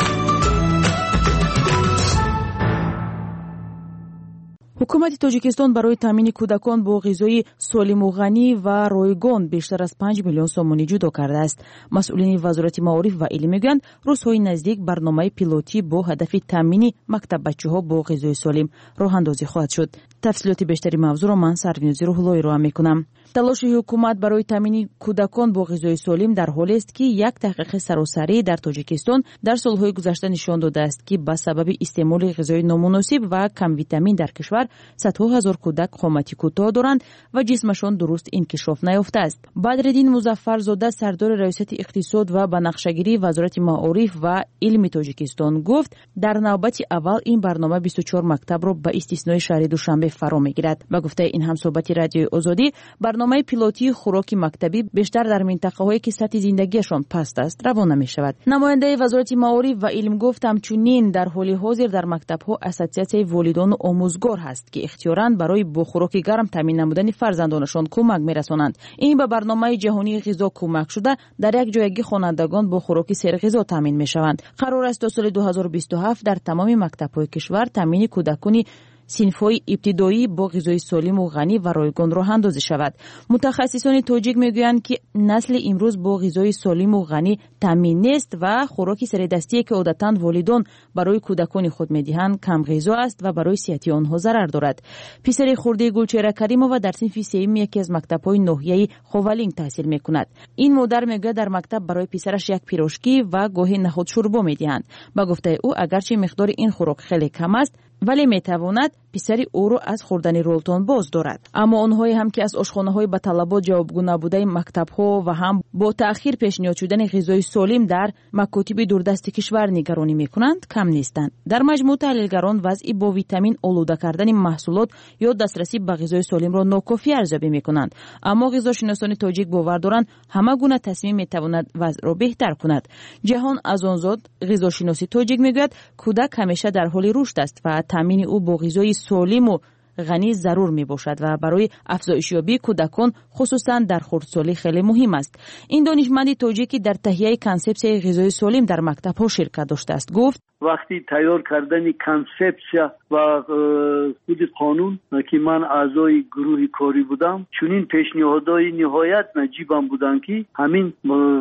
حکومت تاجیکستان برای تامین کودکان با غذای سالم و غنی و رایگان بیشتر از 5 میلیون سومانی جدا کرده است. مسئولین وزارت معارف و علم میگویند روزهای نزدیک برنامه پیلوتی با هدف تامین مکتب بچه‌ها با غذای سالم راه اندازی خواهد شد. تفصیلات بیشتری موضوع را من سروینوزی روح‌اللهی را میکنم. تلاش حکومت برای تامین کودکان با غذای سالم در حالی است که یک تحقیق سراسری در تاجیکستان در سالهای گذشته نشان داده است که به سبب استعمال غذای نامناسب و کم ویتامین در کشور صدها هزار کودک قامتی کوتاه دارند و جسمشان درست انکشاف نیافته است. بدرالدین مظفرزاده سردار ریاست اقتصاد و بنقشه‌گیری وزارت معارف و علم تاجیکستان گفت در نوبت اول این برنامه 24 مکتب را به استثنای شهر دوشنبه فرا میگیرد. به گفته این همصحبت رادیوی آزادی برنامه پیلوتی خوراک مکتبی بیشتر در منطقه‌هایی که سطح زندگیشان پست است روانه می‌شود. نماینده وزارت معارف و علم گفت همچنین در حال حاضر در مکتب‌ها اساتید والدان و آموزگار هست که اختیاراً برای با خوراک گرم تامین نمودن فرزندانشان کمک می‌رسانند. این به برنامه جهانی غذا کمک شده در یک جایگی خوانندگان با خوراک سرغذا تامین می‌شوند. قرار است تا سال 2027 در تمام مکتب‌های کشور تامین کودکان صنف‌های ابتدایی با غذای سالم و غنی و رایگان راه اندازی شود. متخصصان تاجیک میگویند که نسل امروز با غذای سالم و غنی تامین نیست و خوراک سردستی که عادتاً والدان برای کودکان خود میدهند کم غذا است و برای صحت آنها ضرر دارد. پسر خرده گلچهره کریمووا در صنف سوم یکی از مکتب‌های ناحیه خوالینگ تحصیل میکند. این مادر میگوید در مکتب برای پسرش یک پیروشکی و گاهی نخود شوربا میدهند. با گفته او اگرچه مقدار این خوراک خیلی کم است ولی میتواند پسری او را از خوردن رولتون باز دارد. اما آنهایی هم که از آشخانه‌های به طلبات جوابگو نبوده مکتب‌ها و هم با تأخیر پیشنهاد شدن غذای سالم در مکاتب دوردست کشور نگرانی میکنند کم نیستند. در مجموع تحلیلگران وضع با ویتامین آلوده کردن محصولات یا دسترسی به غذای سالم را ناکافی ارزیابی میکنند. اما غذاشناسان تاجیک باور دارند همه گونه تصمیم میتواند وضع را بهتر کند. جهان ازانزاد غذاشناسی تاجیک میگوید کودک همیشه در حال رشد است و تامین او با غذای سالم و غنی ضرور می باشد و برای افزایش یابی کودکان خصوصا در خردسالی خیلی مهم است. این دانشمند تاجیکی در تهیه کانسپسیای غذای سالم در مکتب‌ها شرکت داشته است گفت وقتی تیار کردن کانسپسیا و خود قانون که من اعضای گروه کاری بودم چنین پیشنهادهای نهایت نجیبم بودن که همین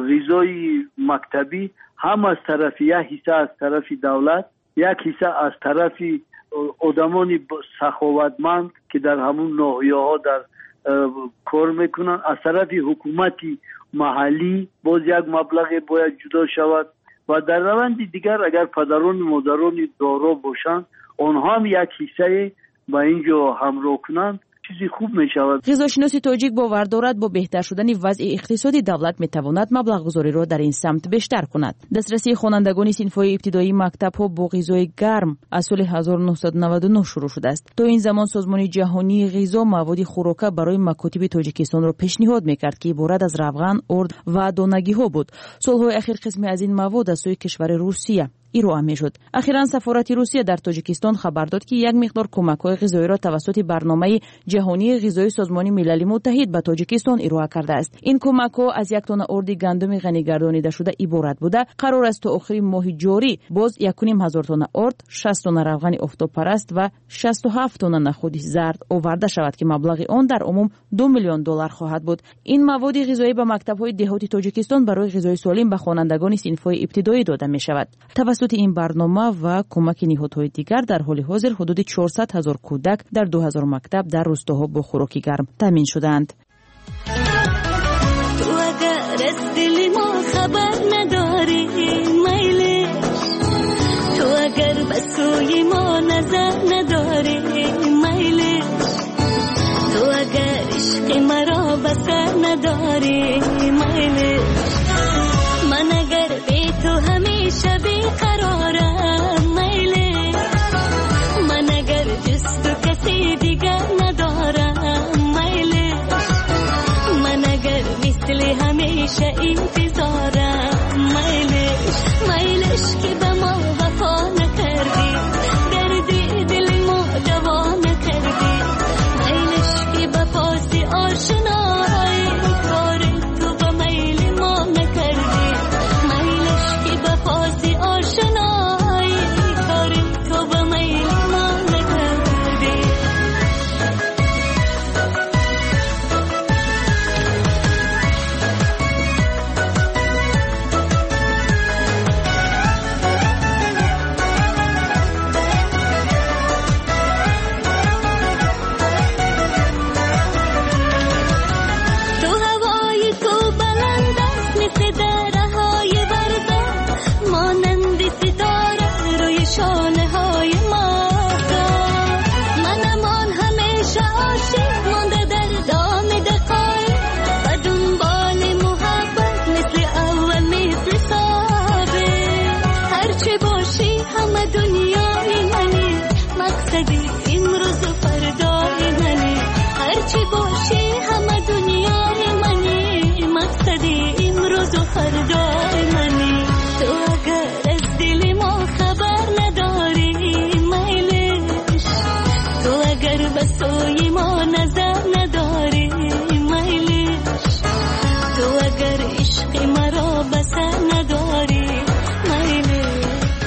غذای مکتبی هم از طرف یک حصه از طرف دولت یک حصه از طرف آدمانی سخاوتمند که در همون ناحیه‌ها در کار میکنن از طرف حکومتی محلی باز یک مبلغ باید جدا شود و در روند دیگر اگر پدران و مادران دارا باشند آنها هم یک حصه با اینجا همراه کنند چیزی خوب می شود. غذاشناسی تاجیک باور دارد با بهتر شدن وضع اقتصادی دولت می تواند مبلغ گذاری را در این سمت بیشتر کند. دسترسی خوانندگان صنف‌های ابتدایی مکتب‌ها با غذای گرم از سال 1999 شروع شده است. تا این زمان سازمان جهانی غذا مواد خوراک برای مکاتب تاجیکستان را پیشنهاد می‌کرد که عبارت از روغن، ارد و دانگی‌ها بود. سال‌های اخیر قسمی از این مواد از سوی کشور روسیه ارائه میشد. اخیراً سفارت روسیه در تاجیکستان خبر داد که یک مقدار کمک‌های غذایی را توسط برنامه جهانی غذایی سازمان ملل متحد به تاجیکستان ارائه کرده است. این کمک‌ها از 1 تن ارد گندم غنی گردانیده شده عبارت بوده. قرار است تا آخر ماه جاری باز 1.5 تن ارد، 60 تن روغن آفتابپرست و 67 تن نخود زرد آورده شود که مبلغ آن در عموم $2 میلیون خواهد بود. این مواد غذایی به مکتب‌های دهاتی تاجیکستان برای غذای سالم به خوانندگان صنف‌های ابتدایی داده می‌شود. توسط این برنامه و کمک نهادهای دیگر در حال حاضر حدود 400,000 کودک در 2000 مکتب در روستاها با خوراک گرم تامین شدند. تو اگر از دل ما خبر نداری میلی، تو اگر به سوی ما نظر نداری میلی، تو اگر عشق مرا بسر نداری میلی، من اگر بی تو همیشه بیقرارم میلی، من اگر جز تو کسی دیگر ندارم میلی، من اگر مثل همیشه انتظارم میلی، میلش که به ما فردای منی. تو اگر از دل ما خبر نداری میلش، تو اگر به سوی ما نظر نداری میلش، تو اگر عشق مرا بسر نداری میلش.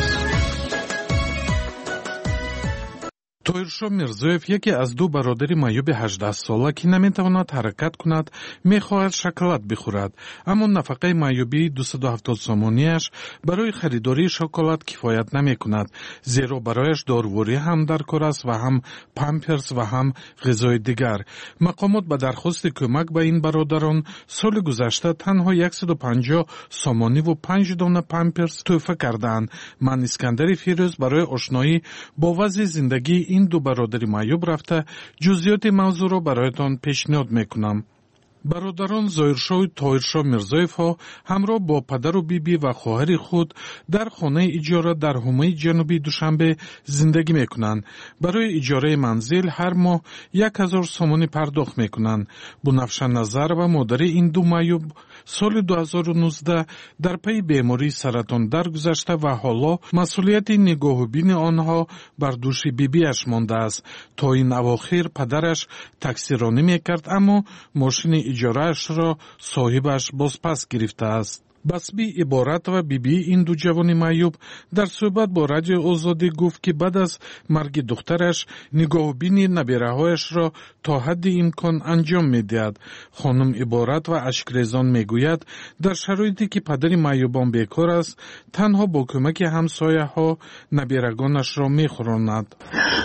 طاهرشاه میرزویف یکی از دو برادر معیوب 18 ساله که نمیتواند حرکت کند میخواهد شکلات بخورد، اما نفقه معیوبی 270 سومونیش برای خریداری شکلات کفایت نمیکند، زیرا برایش داروری هم در کار است و هم پامپرس و هم غذای دیگر. مقامات به درخواست کمک به این برادران سال گذشته تنها 150 سومونی و 5 دانه پامپرس تحفه کردند. من اسکندر فیروز برای آشنایی با وضع زندگی این دو برادر معیوب رفته جزئیات موضوع را برایتان پیشنهاد میکنم. برادران ظاهرشاه و طاهرشاه میرزویف ها همراه با پدر و بیبی و خواهر خود در خانه اجاره در حومه جنوبی دوشنبه زندگی میکنند. برای اجاره منزل هر ماه 1000 سومونی پرداخت میکنند. بنفشه نظر و مادر این دو معیوب سال 2019 در پی بیماری سرطان درگذشته و حالا مسئولیت نگاهبین آنها بر دوش بیبیش مانده است. تا این اواخر پدرش تاکسیرانی میکرد، اما ماشین اجارهش را صاحبش بازپس گرفته است. بسبی عبارت و بیبی این دو جوان معیوب در صحبت با رادیو آزادی گفت که بعد از مرگ دخترش نگاهبین نبیره‌هایش را تا حد امکان انجام می‌دهد. خانم عبارت و اشک‌ریزان میگوید در شرایطی که پدر معیوبان بیکار است تنها با کمک همسایه‌ها نبیرگانش را می‌خوراند.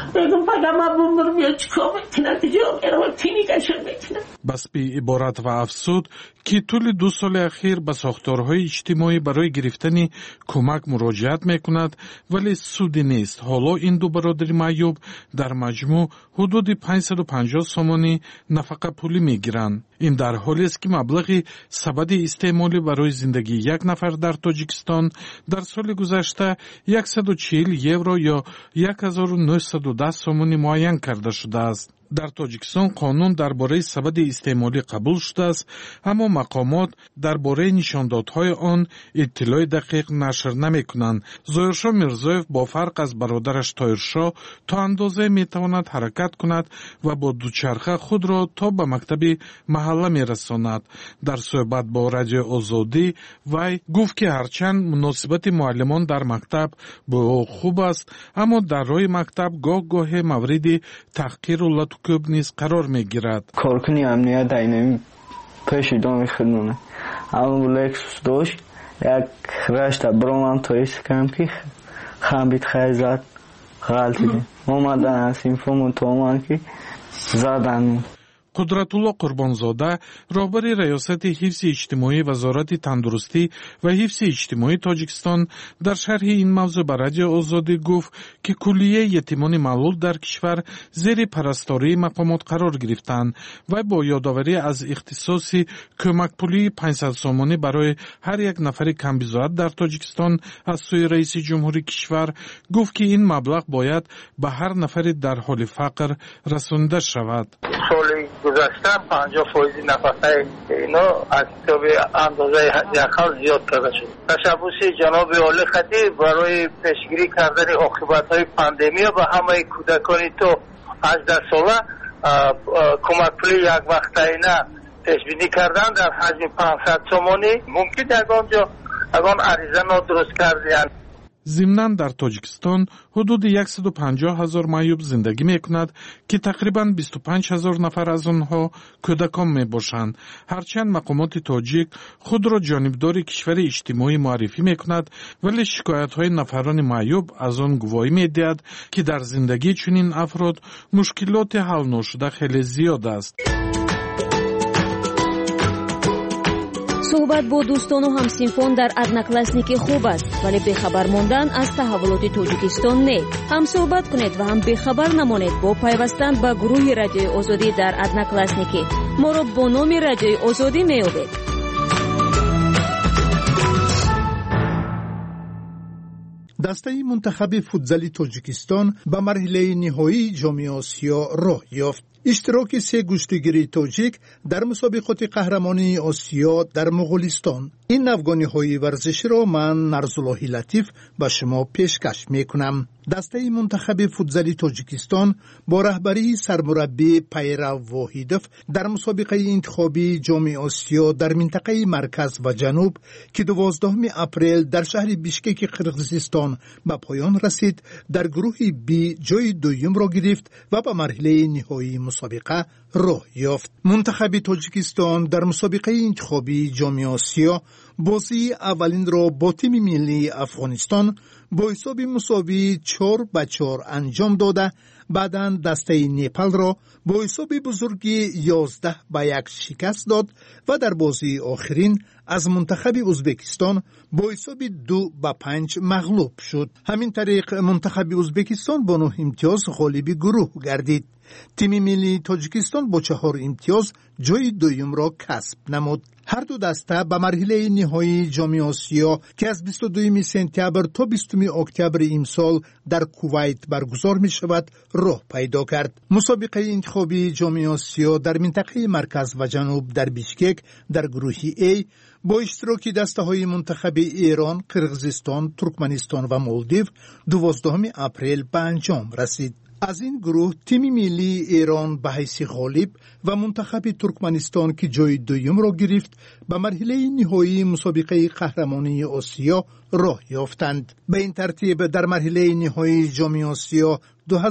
بسبی عبارت و افسود که طول 2 سال اخیر به ساختارهای اجتماعی برای گرفتن کمک مراجعت میکند ولی سودی نیست. حالا این دو برادر معیوب در مجموع حدود 550 سومونی نفقه پولی میگیرند. این در حالی است که مبلغ سبد استعمالی برای زندگی یک نفر در تاجیکستان در سال گذشته 140 یورو یا 1910 سومونی معین کرده شده است. در تاجیکستان قانون درباره سبد استعمالی قبول شده است، اما مقامات درباره نشاندادهای آن اطلاع دقیق نشر نمی‌کنند. ظاهرشاه میرزویف با فرق از برادرش طاهرشاه تا اندازه میتواند حرکت کند و با دوچرخه خود را تا به مکتب محله میرساند. در صحبت با رادیو آزادی وی گفت که هرچند مناسبت معلمان در مکتب با او خوب است، اما در راه مکتب گاه مورد تحقیر و کوب نیز قرار میگیرد. کارکنی امنیت اینمی پیش ادامه خدمونه اما لکسوس داشت یک رشته برامم تویست کم که خمبید خیزد غلطی دیم اومدن از این فهمون تو اومد که زدن. قدرتالله قربانزاده راهبر ریاست حفظ اجتماعی وزارت تندرستی و حفظ اجتماعی تاجیکستان در شرح این موضوع به رادیو آزادی گفت که کلیه یتیمان معلول در کشور زیر پرستاری مقامات قرار گرفتند و با یادآوری از اختصاص کمک پولی 500 سومونی برای هر یک نفر کمبزاعت در تاجیکستان از سوی رئیس جمهوری کشور گفت که این مبلغ باید به هر نفر در حال فقر رسانده شود. گذشته 50% نفقه اینا از کتاب اندازه یخال زیاد کرده شد. تشبوس جناب عالی خطیب برای پیشگیری کردن عاقبت‌های پاندمی و همه کودکان تو 18 ساله کمک پولی یک وقتینه پیش بینی کردن در حجم 500 سومونی. ممکن یگانجا اگان عریضه نادرست کردن. ضمناً در تاجیکستان حدود 150,000 معیوب زندگی میکند که تقریباً 25,000 نفر از آنها کودکان میباشند. هرچند مقامات تاجیک خود را جانبدار کشور اجتماعی معرفی میکند ولی شکایت‌های نفران معیوب از آن گواهی میدهد که در زندگی چنین افراد مشکلات حل نشده خیلی زیاد است. صحبت با دوستان و همسینفون در ادناکلاسنیکی خوب است ولی بخبر ماندن از تحولات تاجیکستان نه. هم صحبت کنید و هم بخبر نمانید با پیوستن به گروه رادیو آزادی در ادناکلاسنیکی. ما را با نام رادیو آزادی میابید. دسته منتخب فوتزال تاجیکستان به مرحله نهایی جام آسیا راه یافت. اشتراک 3 گشتیگیری تاجیک در مسابقات قهرمانی آسیا در مغولستان. این افغانی‌های ورزشی را من نرزالله لطیف به شما پیشکش میکنم. دسته منتخب فوتزالی تاجیکستان با رهبری سرمربی پیرو واحیدوف در مسابقه انتخابی جام آسیا در منطقه مرکز و جنوب که 12 اپریل در شهر بیشکک قرقیزستان به پایان رسید، در گروه بی جای دوم را گرفت و به مرحله نهایی مسابقه راه یافت. منتخب تاجیکستان در مسابقه انتخابی جام آسیا بازی اولین را با تیم ملی افغانستان با حساب مساوی 4-4 انجام داده، بعداً دسته نیپال را با حساب بزرگی 11-1 شکست داد و در بازی آخرین از منتخب ازبکستان با حساب 2-5 مغلوب شد. همین طریق منتخب ازبکستان با 9 امتیاز غالب گروه گردید. تیم ملی تاجیکستان با 4 امتیاز جای دوم را کسب نمود. هر دو دسته به مرحله نهایی جام آسیا که از 22 سپتامبر تا 20 اکتبر امسال در کویت برگزار می شود راه پیدا کرد. مسابقه انتخابی جام آسیا در منطقه مرکز و جنوب در بیشکک در گروه A با اشتراک دسته های منتخب ایران، قرقیزستان، ترکمنستان و مالدیو 12 اپریل به انجام رسید. از این گروه تیم ملی ایران به حیث غالب و منتخب ترکمنستان که جای دوم را گرفت به مرحله نهایی مسابقه قهرمانی آسیا راه یافتند. به این ترتیب در مرحله نهایی جام آسیا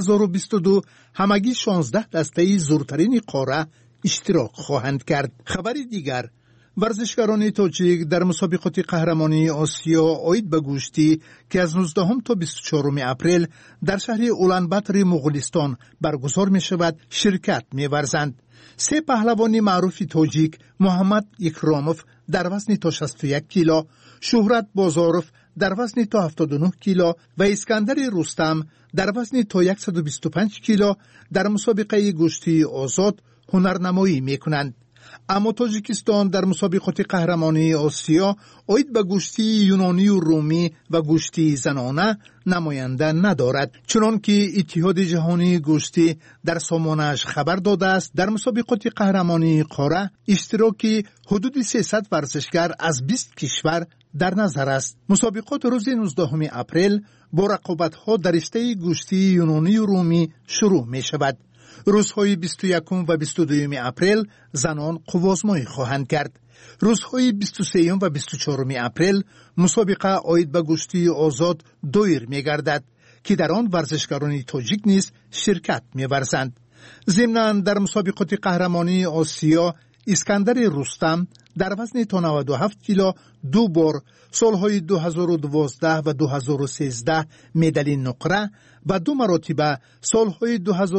2022 همگی 16 دسته زورترین قاره اشتراک خواهند کرد. خبر دیگر، ورزشکاران تاجیک در مسابقات قهرمانی آسیا عاید به گشتی که از 19 تا 24 اپریل در شهر اولانباتر مغولستان برگزار می شود شرکت می ورزند. 3 پهلوان معروف تاجیک، محمد اکراموف در وزن تا 61 کیلو، شهرت بازاروف در وزن تا 79 کیلو و اسکندر رستم در وزن تا 125 کیلو در مسابقه گشتی آزاد هنرنمایی می کنند. اما تاجیکستان در مسابقات قهرمانی آسیا عاید به گشتی یونانی و رومی و گشتی زنانه نماینده ندارد، چنانکه اتحاد جهانی گشتی در سامانه‌اش خبر داده است. در مسابقات قهرمانی قاره اشتراکی حدود 300 ورزشکار از 20 کشور در نظر است. مسابقات روز 19 اپریل با رقابت‌ها در رشته گشتی یونانی و رومی شروع می شود. روزهای 21 و 22 اپریل زنان قوازمایی خواهند کرد. روزهای 23 و 24 اپریل مسابقه عاید به گشتی آزاد دایر می گردد که در آن ورزشکاران تاجیک نیز شرکت می ورزند. ضمناً در مسابقات قهرمانی آسیا اسکندر رستم در وزن تا 97 کیلو 2 بار سالهای 2012 و 2013 مدال نقره و 2 مرتبه سالهای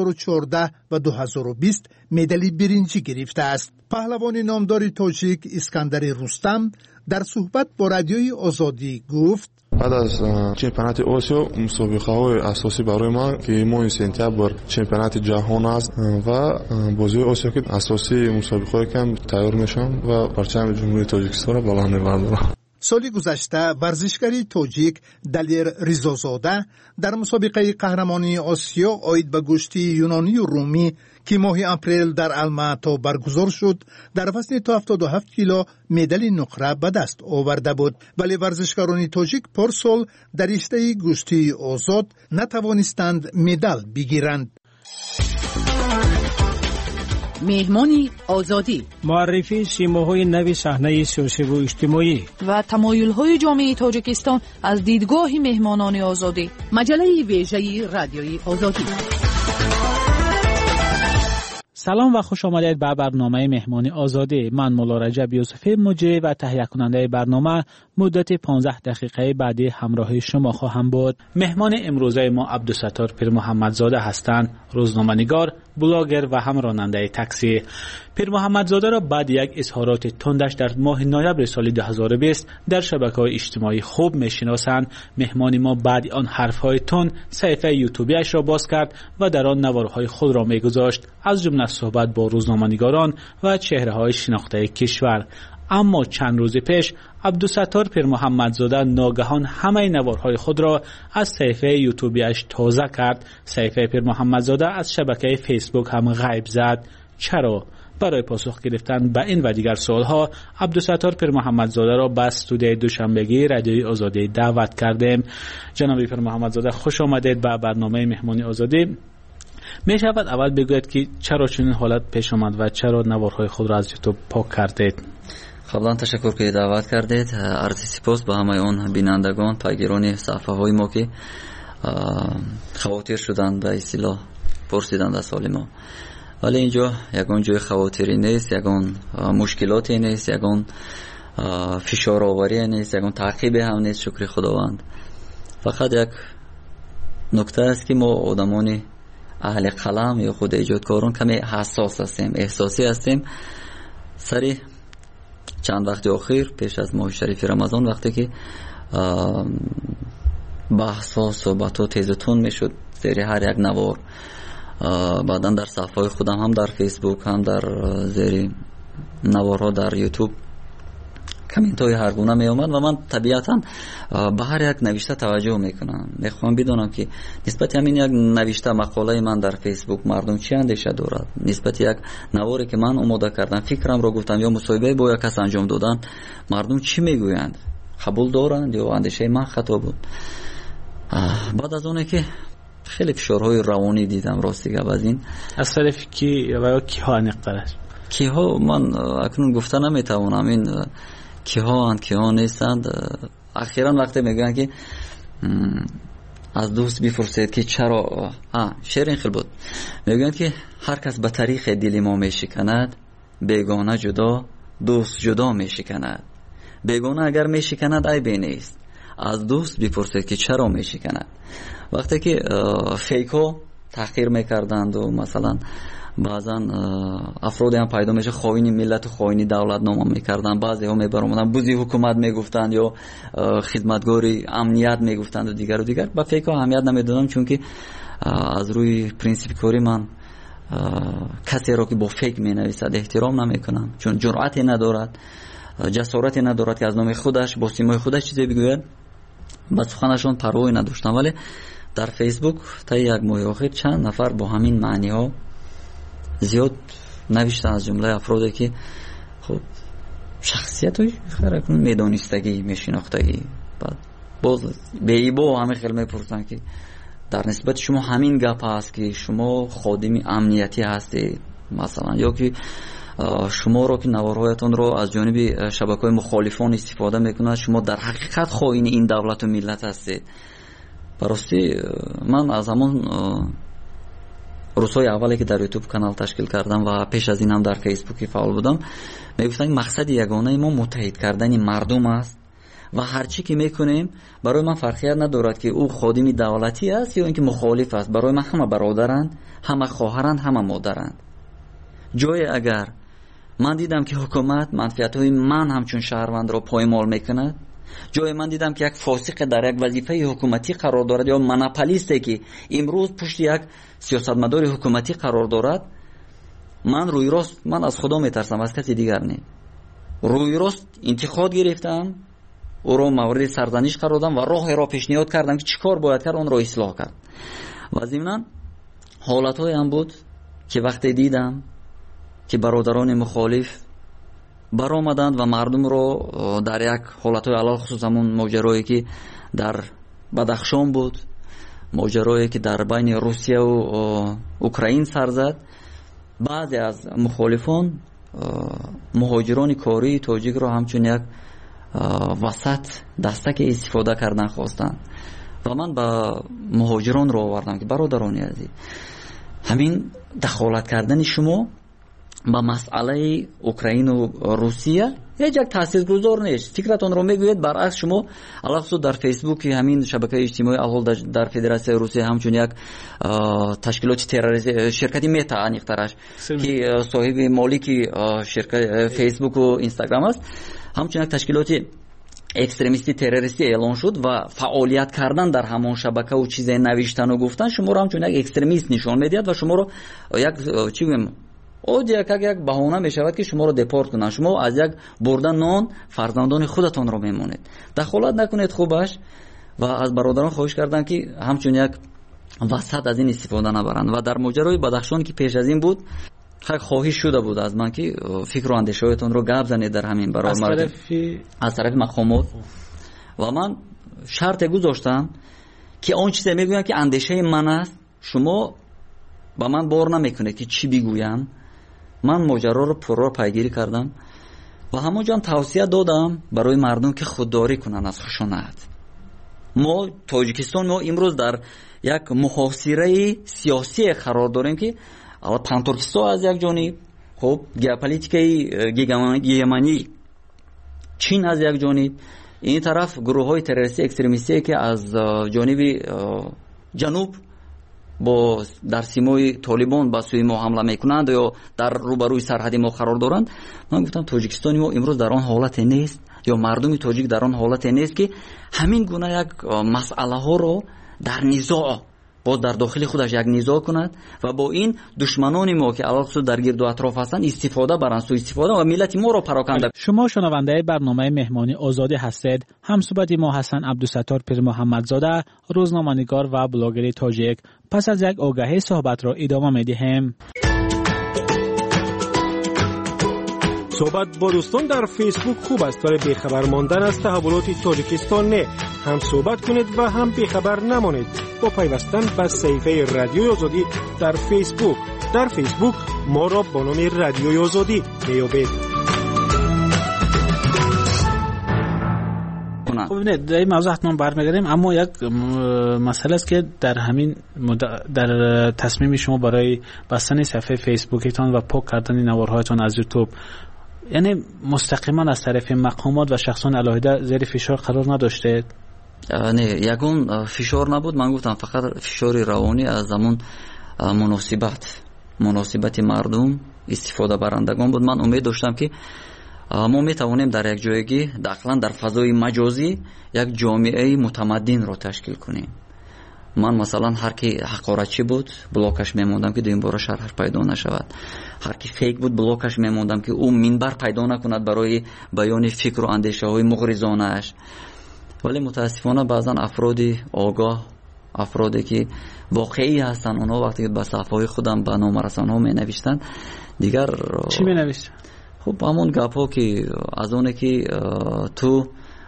2014 و 2020 مدال برنجی گرفته است. پهلوان نامدار تاجیک اسکندر رستم در صحبت با رادیوی آزادی گفت: بعد از چمپیونات آسیا مسابقه های اساسی برای من که ماه سپتامبر چمپیونات جهان است و بازی آسیا که اساسی مسابقه کم تیار میشم و پرچم جمهوری تاجیکستان را بالا میبرم. سال گذشته ورزشکاری تاجیک دلیر ریزازاده در مسابقه قهرمانی آسیا عاید به گشتی یونانی و رومی که ماه اپریل در الماتا برگزار شد در وزن تا 77 کیلو مدال نقره به دست آورده بود، ولی ورزشکاران تاجیک پارسال در رشته گشتی آزاد نتوانستند مدال بگیرند. مهمانی آزادی، معرفی سیماهای نو صحنه سیاسی و اجتماعی و تمایل‌های جامعه تاجیکستان از دیدگاه مهمانان آزادی. مجله ویژه رادیوی آزادی. سلام و خوش آمدید به برنامه مهمانی آزادی. من مولا رجب یوسفی مجری و تهیه کننده برنامه مدت 15 دقیقه بعدی همراه شما خواهم بود. مهمان امروزه ما عبدالستار پیر محمدزاده هستند، روزنامه‌نگار، بلاگر و هم راننده تاکسی. پیر محمدزاده را بعد یک اظهارات تندش در ماه نوامبر سال 2020 در شبکه‌های اجتماعی خوب می‌شناسند. مهمان ما بعد آن حرف‌های تند صفحه یوتیوبیش را باز کرد و در آن نوارهای خود را می‌گذاشت، از جمله صحبت با روزنامه‌نگاران و چهره‌های شناخته کشور. اما چند روز پیش عبدالستار پیر محمدزاده ناگهان همه نوارهای خود را از صفحه یوتیوبیش تازه کرد. صفحه پیر محمدزاده از شبکه فیسبوک هم غیب زد. چرا؟ برای پاسخ گرفتن به این و دیگر سوالها عبدالستار پیر محمدزاده را به استودیوی دوشنبگی رادیوی آزادی دعوت کردیم. جناب پیر محمدزاده خوش آمدید به برنامه مهمانی آزادی. می شود اول بگوید که چرا چنین حالت پیش آمد و چرا نوارهای خود را از یوتیوب پاک کردید؟ قبلا تشکر که دعوت کردید. عرض سپاس به همه اون بینندگان پیگیران صفحه های ما که خواطر شدند به اصطلاح پرسیدند از سوال ما. ولی اینجا یگان جای خواطری نیست، یگان مشکلاتی نیست، یگان فشار آوری نیست، یگان تعقیب هم نیست. شکر خداوند. فقط یک نکته است که ما آدمان اهل قلم یا خود ایجادکاران کمی حساس هستیم، احساسی هستیم. سری چند وقت اخیر پیش از ماه شریف رمضان وقتی که بحث ها صحبت ها تیز و تند میشد زیر هر یک نوار، بعدا در صفحه خودم هم در فیسبوک هم در زیر نوارها در یوتیوب کامنت های هر گونه می آمد و من طبیعتا به هر یک نوشته توجه میکنم. میخوام بدونم که نسبت همین یک نوشته مقاله من در فیسبوک مردم چی اندیشه دارد، نسبت یک نواری که من آماده کردم فکرم رو گفتم یا مصاحبه با یک کس انجام دادن مردم چی میگویند، قبول دارند یا اندیشه من خطا بود. بعد از اونه که خیلی فشارهای روانی دیدم راستی گپ از این از طرف کی و کی ها نقدرش کی ها من اکنون گفته نمیتوانم این کی ها اند کی ها نیستند. اخیرا وقتی میگن که از دوست بپرسید که چرا شعر این خیلی بود، میگن که هر کس به طریق دل ما میشکند بیگانه جدا دوست جدا میشکند. بیگانه اگر میشکند عیبی نیست، از دوست بپرسید که چرا میشکند. وقتی که فیکو تحقیر میکردند و مثلا بعضا افرادی هم پیدا میشه خائن ملت و خائن دولت نام میکردن، بعضی ها میبرمودن بوزی حکومت میگفتند یا خدمتگاری امنیت میگفتند و دیگر و دیگر. با فیکو اهمیت نمیدادم چون که از روی پرینسیپ کاری من کسی را که با فیک مینویسد احترام نمیکنم، چون جرأتی ندارد، جسارتی ندارد که از نام خودش با سیمای خودش چیزی بگوید. با سخنشون پروایی نداشتم. ولی در فیسبوک تا یک ماه اخیر چند نفر با همین معنی ها زیاد نوشتن، از جمله افرادی که خب شخصیت های خیلی میدانستگی میشناختگی، بعد باز به ایبو همه خیلی میپرسن که در نسبت شما همین گپ هست که شما خادم امنیتی هستید مثلا، یا که شما رو که نوارهایتون رو از جانب شبکه‌های مخالفان استفاده میکنند شما در حقیقت خائن این دولت و ملت هستید. براستی من از همون روزهای اولی که در یوتیوب کانال تشکیل کردم و پیش از این هم در فیسبوک فعال بودم میگفتن مقصد یگانه ما متحد کردن مردم است و هر چی که میکنیم برای من فرقیت ندارد که او خادم دولتی است یا اینکه مخالف است. برای من همه برادرند، همه خواهرند، همه مادرند. جای اگر من دیدم که حکومت منفعت‌های من همچون شهروند را پایمال میکند، جای من دیدم که یک فاسق در یک وظیفه حکومتی قرار دارد یا مناپولیستی که امروز پشت یک سیاستمدار حکومتی قرار دارد، من روی راست من از خدا میترسم، از کسی دیگر نه. روی راست انتقاد گرفتم، او را مورد سرزنش قرار دادم و راه را پیشنهاد کردم که چیکار باید کرد اون را اصلاح کرد. و ضمن حالت‌های هم بود که وقتی دیدم که برادران مخالف برآمدند و مردم رو در یک حالت‌های علال خصوص همون ماجرایی که در بدخشان بود، ماجرایی که در بین روسیه و اوکراین سر زد، بعضی از مخالفان مهاجران کاری تاجیک رو همچون یک وسط دستک استفاده کردن خواستن و من با مهاجران رو آوردم که برادران عزیز، همین دخالت کردن شما با مسئله اوکراین و روسیه هیچ یک تاثیرگذار نیست. فکرتون رو میگوید برعکس شما علاوه در فیسبوک همین شبکه اجتماعی اول در فدراسیون روسیه همچون یک تشکیلات تروریستی شرکتی متا انیخترش که صاحب مالکی شرکت فیسبوک و اینستاگرام است، همچون یک تشکیلات اکستریمیستی تروریستی اعلان شد و فعالیت کردن در همون شبکه و چیزای نوشتن و گفتن شما رو همچون یک اکستریمیست نشون میدید و شما رو یک چی بگم од як баҳона мешавад ки шуморо депорт кунанд. шумо аз як бурда нон фарзандони худатонро мемонед. дахолат накунед хубаш. ва аз бародарон хоҳиш кардам ки ҳамчун як васат аз ин истифода набаранд. ва дар моҷарои Бадахшон ки пеш аз ин буд хоҳиш шуда буд аз ман ки фикру андешаҳоятонро гап занед дар ҳамин барор аз тарафи мақомот. ва ман шарте гузоштам ки он чизе мегӯям ки андешаи ман аст, шумо ба ман бор намекунед ки чӣ бигӯям. ман моҷароро пурро пайгирӣ кардам ва ҳамонҷоам тавсия додам барои мардум ки худдорӣ кунанд аз хушонат. мо Тоҷикистон мо имрӯз дар як муҳосираи сиёсие қарор дорем ки Пантуркистон аз як ҷониб, хуб геополитикаи гегемонӣ Чин аз як ҷониб, ин тараф гурӯҳҳои террористӣ экстремистие ки аз ҷониби ҷануб бо дар симои Толибон ба сӯи мо ҳамла мекунанд ё дар рӯбарӯи сарҳади мо қарор доранд. ман гуфтам Тоҷикистони мо имрӯз дар он ҳолате нест ё мардуми тоҷик дар он ҳолате нест ки ҳамин гуна як масъалаҳоро дар низоъ боз дар дохили худаш як низоъ кунад ва бо ин душманони мо ки аллахусуд дар гирду атроф ҳастанд истифода баранд, сӯ истифода ва миллати моро пароканда. شما شنونده برنامه مهمانی آزادی هستید. همصحبت ما حسن عبدالستار پیر محمدزاده، روزنامه‌نگار و بلاگر تاجیک. پس از یک آگهی صحبت را ادامه می‌دهیم. صحبت با دوستان در فیسبوک خوب است ولی بیخبر ماندن از تحولات تاجیکستان نه. هم صحبت کنید و هم بیخبر نمانید با پیوستن به صفحه رادیوی آزادی در فیسبوک. در فیسبوک ما را با نام رادیوی آزادی میابید. ببینید در این موضوع حتما برمیگردیم، اما یک مسئله است که در همین در تصمیم شما برای بستن صفحه فیسبوکتان و پاک کردن نوارهایتان از یوتیوب، یعنی مستقیما از طرف مقامات و شخصان علاهده زیر فشار قرار نداشته؟ نه، یگون فشار نبود. من گفتم فقط فشاری روانی از زمان مناسبت مردم استفاده برندگان بود. من امید داشتم که ما میتوانیم در یک جایگی داخلا در فضای مجازی یک جامعه متمدن رو تشکیل کنیم. من مثلا هر کی حقارتچی بود بلاکش میموندم که دویم بار شرحش پیدا نشود. هر کی فیک بود بلاکش میموندم که او منبر پیدا نکند برای بیان فکر و اندیشه های مغرضانه اش. ولی متاسفانه بعضا افرادی آگاه، افرادی که واقعی هستن، اونا وقتی به صفحه خودم به نامرسانه ها می نوشتن دیگر چی می نوشتن؟ خب همون گپ ها که از اونه که تو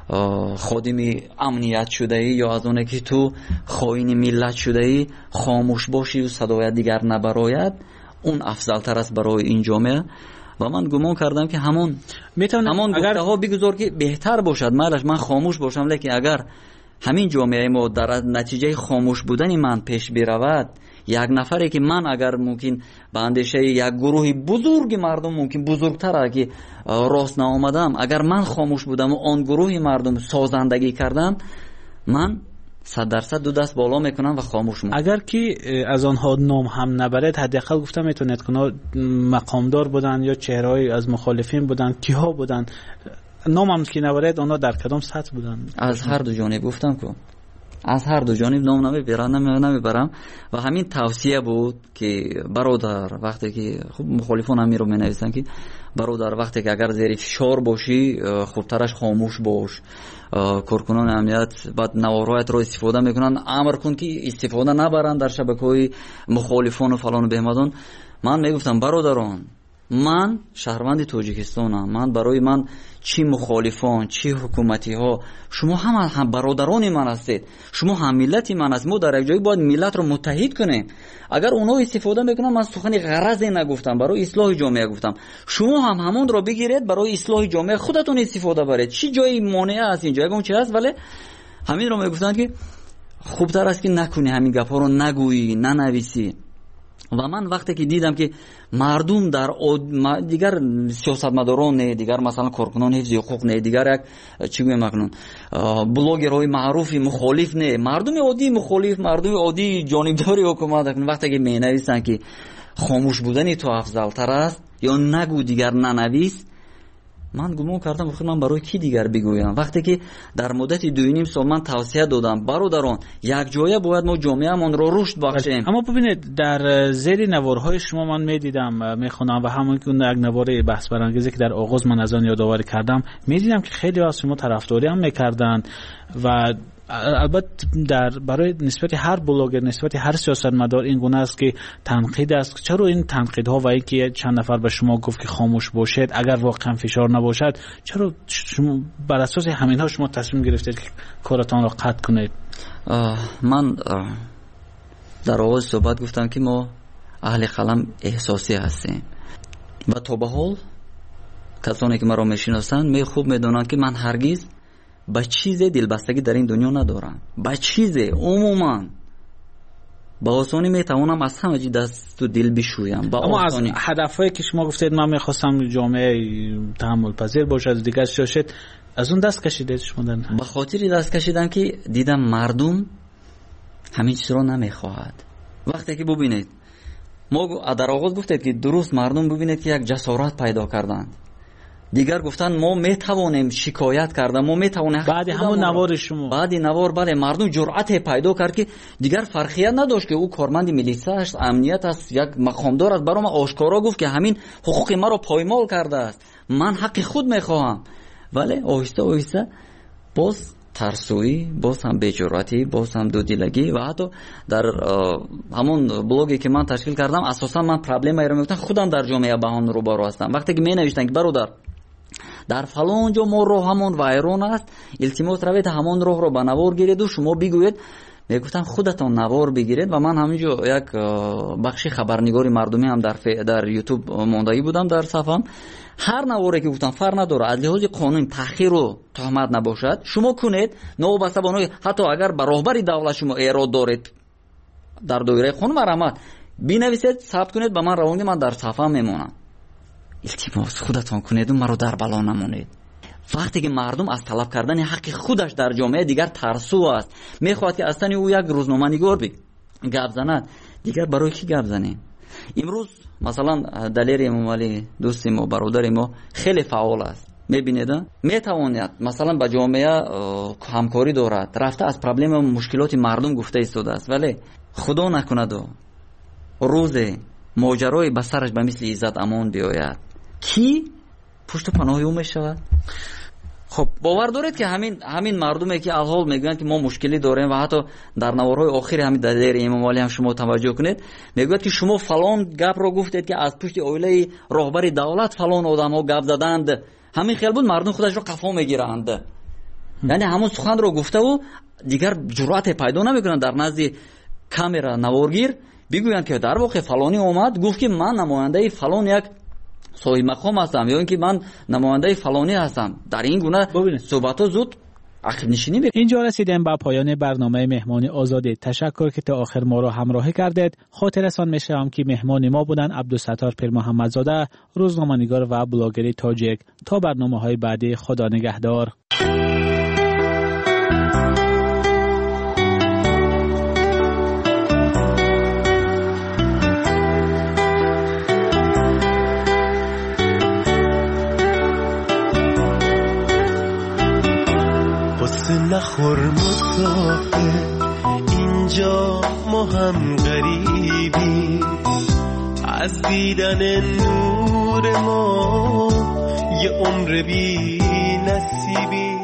خادمی امنیت شده ای یا از اونه که تو خائن ملت شده ای خاموش باشی و صدایت دیگر نبراید، اون افضل تر است برای این جامعه. و من گمان کردم که همون گفته ها بگذار که بهتر باشد، مالش من خاموش باشم، لیکن اگر همین جامعه ما در نتیجه خاموش بودن من پیش برود، یک نفری که من اگر ممکن به اندیشه یک گروه بزرگ مردم ممکن بزرگتر که راست نآمدم، اگر من خاموش بودم و آن گروه مردم سازندگی کردم، من 100% دو دست بالا میکنم و خاموش میکنم. اگر که از آنها نام هم نبرد، حداقل گفتم میتونید که مقامدار بودن یا چهره‌ای از مخالفین بودن، کیها بودن، نام هم که نبرد اونا در کدام سطح بودن؟ از هر دو جانب گفتم که از هر دو جانب نام نمیبرم و همین توصیه بود که برادر وقتی که خب مخالفان هم رو مینویسن که برادر وقتی که اگر زیر فشار باشی خوبترش خاموش باش. کارکنان امنیت بعد نوارهایت رو استفاده میکنن، امر کن که استفاده نبرن در شبکه‌های مخالفان و فلان و بهمدان. من میگفتم برادران، من شهروند تاجیکستانم، من برای من چی مخالفان چی حکومتی ها، شما هم برادران من هستید، شما هم ملتی من هستید. ما در یک جایی باید ملت رو متحد کنیم. اگر اونا استفاده میکنن، من سخنی غرضی نگفتم، برای اصلاح جامعه گفتم، شما هم همون رو بگیرید برای اصلاح جامعه خودتون استفاده برید. چی جایی مانع است اینجا اون چی هست، ولی همین رو میگفتن که خوبتر است که نکنی، همین گپا رو نگویی، ننویسی. و من وقتی که دیدم که مردم در دیگر سیاستمداران نه، دیگر مثلا کارکنان حفظ حقوق نه، دیگر یک چی میگم مکنون بلاگرهای معروف مخالف نه، مردم عادی مخالف، مردم عادی جانبداری حکومت، وقتی که مینویسن که خاموش بودن تو افضل تر است یا نگو دیگر ننویس، من گمان کردم خود من برای کی دیگر بگویم. وقتی که در مدت 2.5 سال من توصیه دادم برادران یک جایه باید ما جامعه‌مان را رشد بخشیم. اما ببینید در زیر نوارهای شما من میدیدم میخونم و همون که یک نوار بحث برانگیزی که در آغاز من از آن یادآوری کردم میدیدم که خیلی از شما طرفداری هم میکردن و البته برای نسبت هر بلاگر نسبت هر سیاستمدار این گونه است که تنقید است. چرا این تنقیدها و اینکه چند نفر به شما گفت که خاموش باشید اگر واقعا فشار نباشد، چرا شما بر اساس همینها شما تصمیم گرفتید که کارتان را قطع کنید؟ من در آغاز صحبت گفتم که ما اهل قلم احساسی هستیم و تا به حال کسانی که مرا میشناسند می خوب میدونند که من هرگز با چیز دلبستگی در این دنیا ندارم. با چیز عموما با آسانی میتوانم از همه چی دست و دل بشویم. اما از هدفهایی که شما گفتید من میخواستم جامعه تحمل پذیر باشد دیگه شد، از اون دست کشیدید شما؟ به خاطری دست کشیدم که دیدم مردم همین چیز را نمیخواهد. وقتی که ببینید ما در آغاز گفتید که درست مردم ببینید که یک جسارت پیدا کردن، دیگر گفتن ما میتوانیم شکایت کردن، ما میتوانیم. بعد همون نوار شما بعد نوار بله مردم جرأت پیدا کرد که دیگر فرقیت نداشت که او کارمند میلیسا است، امنیت است، یک مقامدار است. برام آشکارا گفت که همین حقوق ما رو پایمال کرده است، من حق خود میخواهم. ولی آهسته آهسته باز ترسویی، باز هم بی‌جرأتی، باز هم دودیلگی و حتی در همون بلوگی که من تشکیل کردم اساسا من پرابلمی رو میگفتم خودم در جامعه با هم روبرو هستم. وقتی که می نوشتن که برادر در فلان جا ما راه همون وایرون است، التماس روید همون راه رو به نوار گیرید و شما بگوید، میگفتم خودتان نوار بگیرید. و من همینجا یک بخشی خبرنگاری مردمی هم در یوتیوب ماندایی بودم در صفحم. هر نواری که گفتم فرق نداره، از لحاظ قانون تأخیر و تهمت نباشد شما کنید، نوبسته بانوی حتی اگر به راهبری دولت شما ایراد دارید در دایره قانون مرامت بنویسید، ثبت کنید، به من روانید، من در صفحه میمونم. التماس خودتان کنید و مرا در بلا نمونید. وقتی که مردم از طلب کردن حق خودش در جامعه دیگر ترسو است، میخواد که اصلا او یک روزنامه‌نگار گپ زند، دیگر برای کی گپ زنیم؟ امروز مثلا دلیر امامعلی دوست ما برادر ما خیلی فعال است، میبینید میتواند مثلا با جامعه همکاری دارد، رفته از پرابلم و مشکلات مردم گفته ایستاده است. ولی خدا نکند روز ماجرای به سرش به مثل عزت امان بیاید، کی پشت پناه او میشود؟ خب باور دارید که همین مردمی که الحال میگن که ما مشکلی داریم و حتی در نوارهای آخر همین دلیر امامعلی هم شما توجه کنید میگوید که شما فلان گپ رو گفتید که از پشت اویله راهبر دولت فلان آدم‌ها گپ زدند، همین خیال بود مردم خودش رو قفا میگیرند. یعنی همون سخن رو گفته و دیگر جرأت پیدا نمیکنن در نزد کامرا نوارگیر بگویند که در واقع فلانی اومد گفت که من نماینده فلان یک صاحب مقام هستم یا اینکه من نماینده فلانی هستم. در این گونه صحبت‌ها زود عقب نشینی میکنه. اینجا رسیدیم به پایان برنامه مهمانی آزادی. تشکر که تا آخر ما را همراهی کردید. خاطرتان می‌شوم که مهمان ما بودن عبدالستار پیر محمدزاده، روزنامه‌نگار و بلاگر تاجیک. تا برنامه‌های بعدی، خدا نگهدار. نخور مسافر اینجا ما هم غریبی، از دیدن نور ما یه عمر بی نصیبی.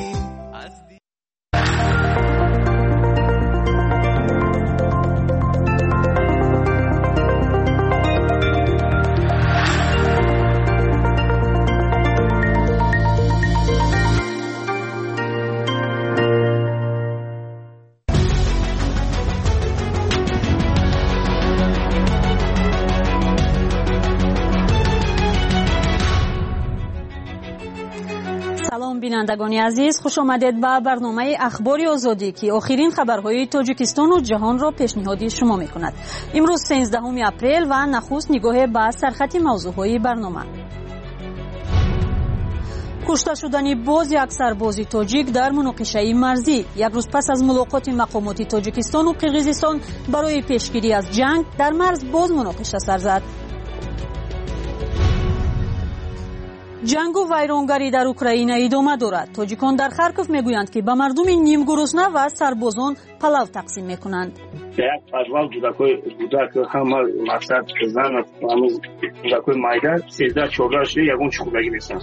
بینندگان عزیز، خوش آمدید به برنامه اخبار آزادی که آخرین خبرهای تاجیکستان و جهان را پیشنهاد شما می‌کند. امروز 13 اپریل و نخست نگاه به سرخط موضوعهای برنامه. کشته شدن باز یک سرباز تاجیک در مناقشه مرزی. یک روز پس از ملاقات مقامات تاجیکستان و قرقیزستان برای پیشگیری از جنگ در مرز باز مناقشه سر زد. ҷангу вайронгарӣ дар Украина идома дорад. тоҷикон дар Харков мегӯянд, ки ба мардуми нимгурусна ва сарбозон палав тақсим мекунанд. як подвал гудак ҳама мақсад зан ҳамин гудакои майда 13-14 ягон чуқурдагӣ месанд.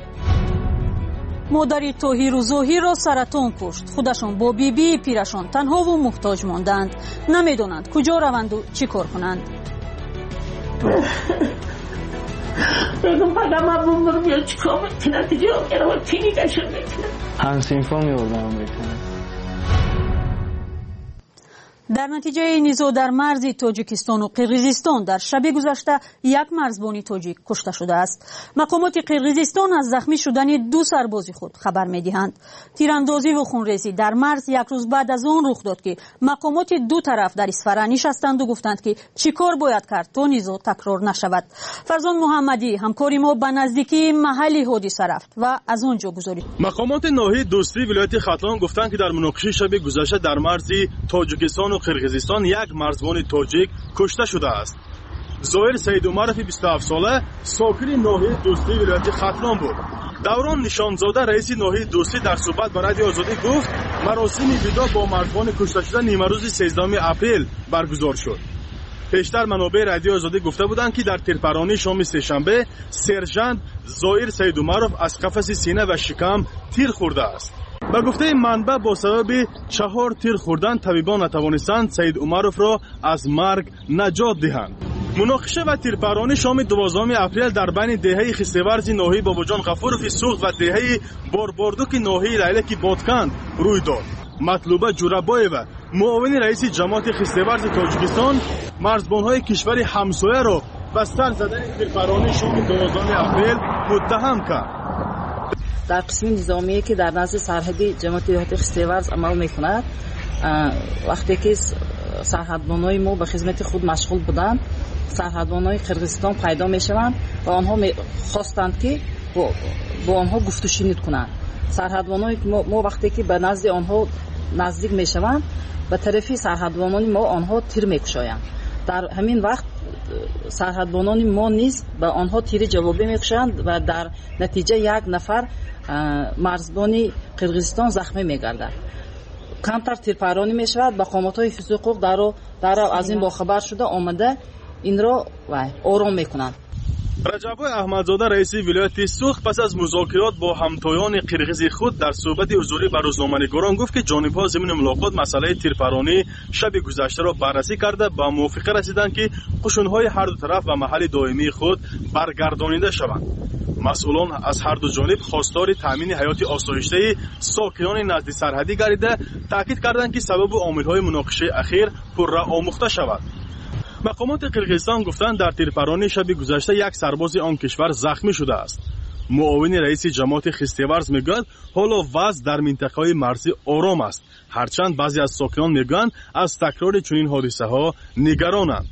модари Тоҳиру Зоҳирро саратон кушт. худашон бо бибии пирашон танҳову муҳтоҷ монданд. намедонанд куҷо раванду чӣ кор кунанд. дар натиҷаи низоъ дар марзи тоҷикистону қирғизистон дар шаби гузашта як марзбони тоҷик кушта шудааст. мақомоти қирғизистон аз захмӣ шудани 2 сарбози худ хабар медиҳанд. тирандозиву хунрезӣ дар марз як рӯз баъд аз он рух дод, ки мақомоти ду тараф дар исфара нишастанду гуфтанд, ки чӣ кор бояд кард то низоъ такрор нашавад. фарзон муҳаммадӣ ҳамкори мо ба наздикии маҳалли ҳодиса рафт ва аз он ҷо гузорид. мақомоти ноҳияи дӯстӣ вилояти хатлон гуфтанд, ки дар муноқишаи шаби гузашта дар марзи тоҷикистону қирғизистон як марзбони тоҷик кушта шудааст. зоир саидумарови 27 сола сокини ноҳияи дӯстии вилояти хатлон буд. даврон нишонзода раиси ноҳияи дӯстӣ дар суҳбат ба радиои озодӣ гуфт, маросими видо бо марзбони кушта шуда нимарӯзи 13 апрел баргузор шуд. пештар манобаи радиои озодӣ гуфта буданд, ки дар тирпаронии шоми сешанбе сержант зоир саидумаров аз қафаси сина ва шикам тир хӯрдааст. ба гуфтаи манбаъ бо сабаби 4 тир хӯрдан табибон натавонистанд Саид Умаровро аз марг наҷот диҳанд. муноқиша ва тирпаронӣ шоми 12 апрел дар байни деҳаи хистеварзи ноҳияи Бобоҷон Ғафурови Суғд ва деҳаи Борбордуки ноҳияи Лайлеки Ботканд рӯй дод. Матлуба Ҷурабоева, муовини раиси ҷамоати хистеварзи Тоҷикистон, марзбонҳои кишвари ҳамсояро ба сар задани тирпаронии шоми 12 апрел муттаҳам кард. дар қисми низомие ки дар назди сарҳади ҷамоати деҳоти хистеварз амал мекунад, вақте ки сарҳадбонои мо ба хизмати худ машғул буданд, сарҳадбонои қирғизистон пайдо мешаванд ва онҳо хостанд ки бо онҳо гуфтушунид кунанд. сарҳадбонои мо вақте ки ба назди онҳо наздик мешаванд, ба тарафи сарҳадбонони мо онҳо тир мекушоянд. дар ҳамин вақт сарҳадбонони мо низ ба онҳо тири ҷавобӣ мекушоянд ва дар натиҷа як нафар марзбони қирғизистон захмӣ мегардад. камтар тирпаронӣ мешавад. мақомотҳои ҳифзи ҳуқуқ даррав аз ин бохабар шуда омада инро ором мекунанд. раҷаббой аҳмадзода раиси вилояти Суғд пас аз музокирот бо ҳамтоёни қирғизи худ дар суҳбати ҳузурӣ ба рӯзноманигорон гуфт, ки ҷонибҳо замини мулоқот масъалаи тирпаронӣ шаби гузаштаро баррасӣ карда ба мувофиқа расиданд, ки қушунҳои ҳарду тараф ба маҳалли доимии худ баргардонида шаванд. масъулон аз ҳарду ҷониб хостори таъмини ҳаёти осоиштаи сокинони назди сарҳадӣ гардида таъкид карданд, ки сабабу омилҳои муноқишаи ахир пурра омӯхта шавад. мақомоти қирғизистон гуфтанд, дар тирпаронии шаби гузашта як сарбози он кишвар захмӣ шудааст. муовини раиси ҷамоати хистеварз мегӯяд, ҳоло вазъ дар минтақаҳои марзӣ ором аст, ҳарчанд баъзе аз сокинон мегӯянд, аз такрори чунин ҳодисаҳо нигаронанд.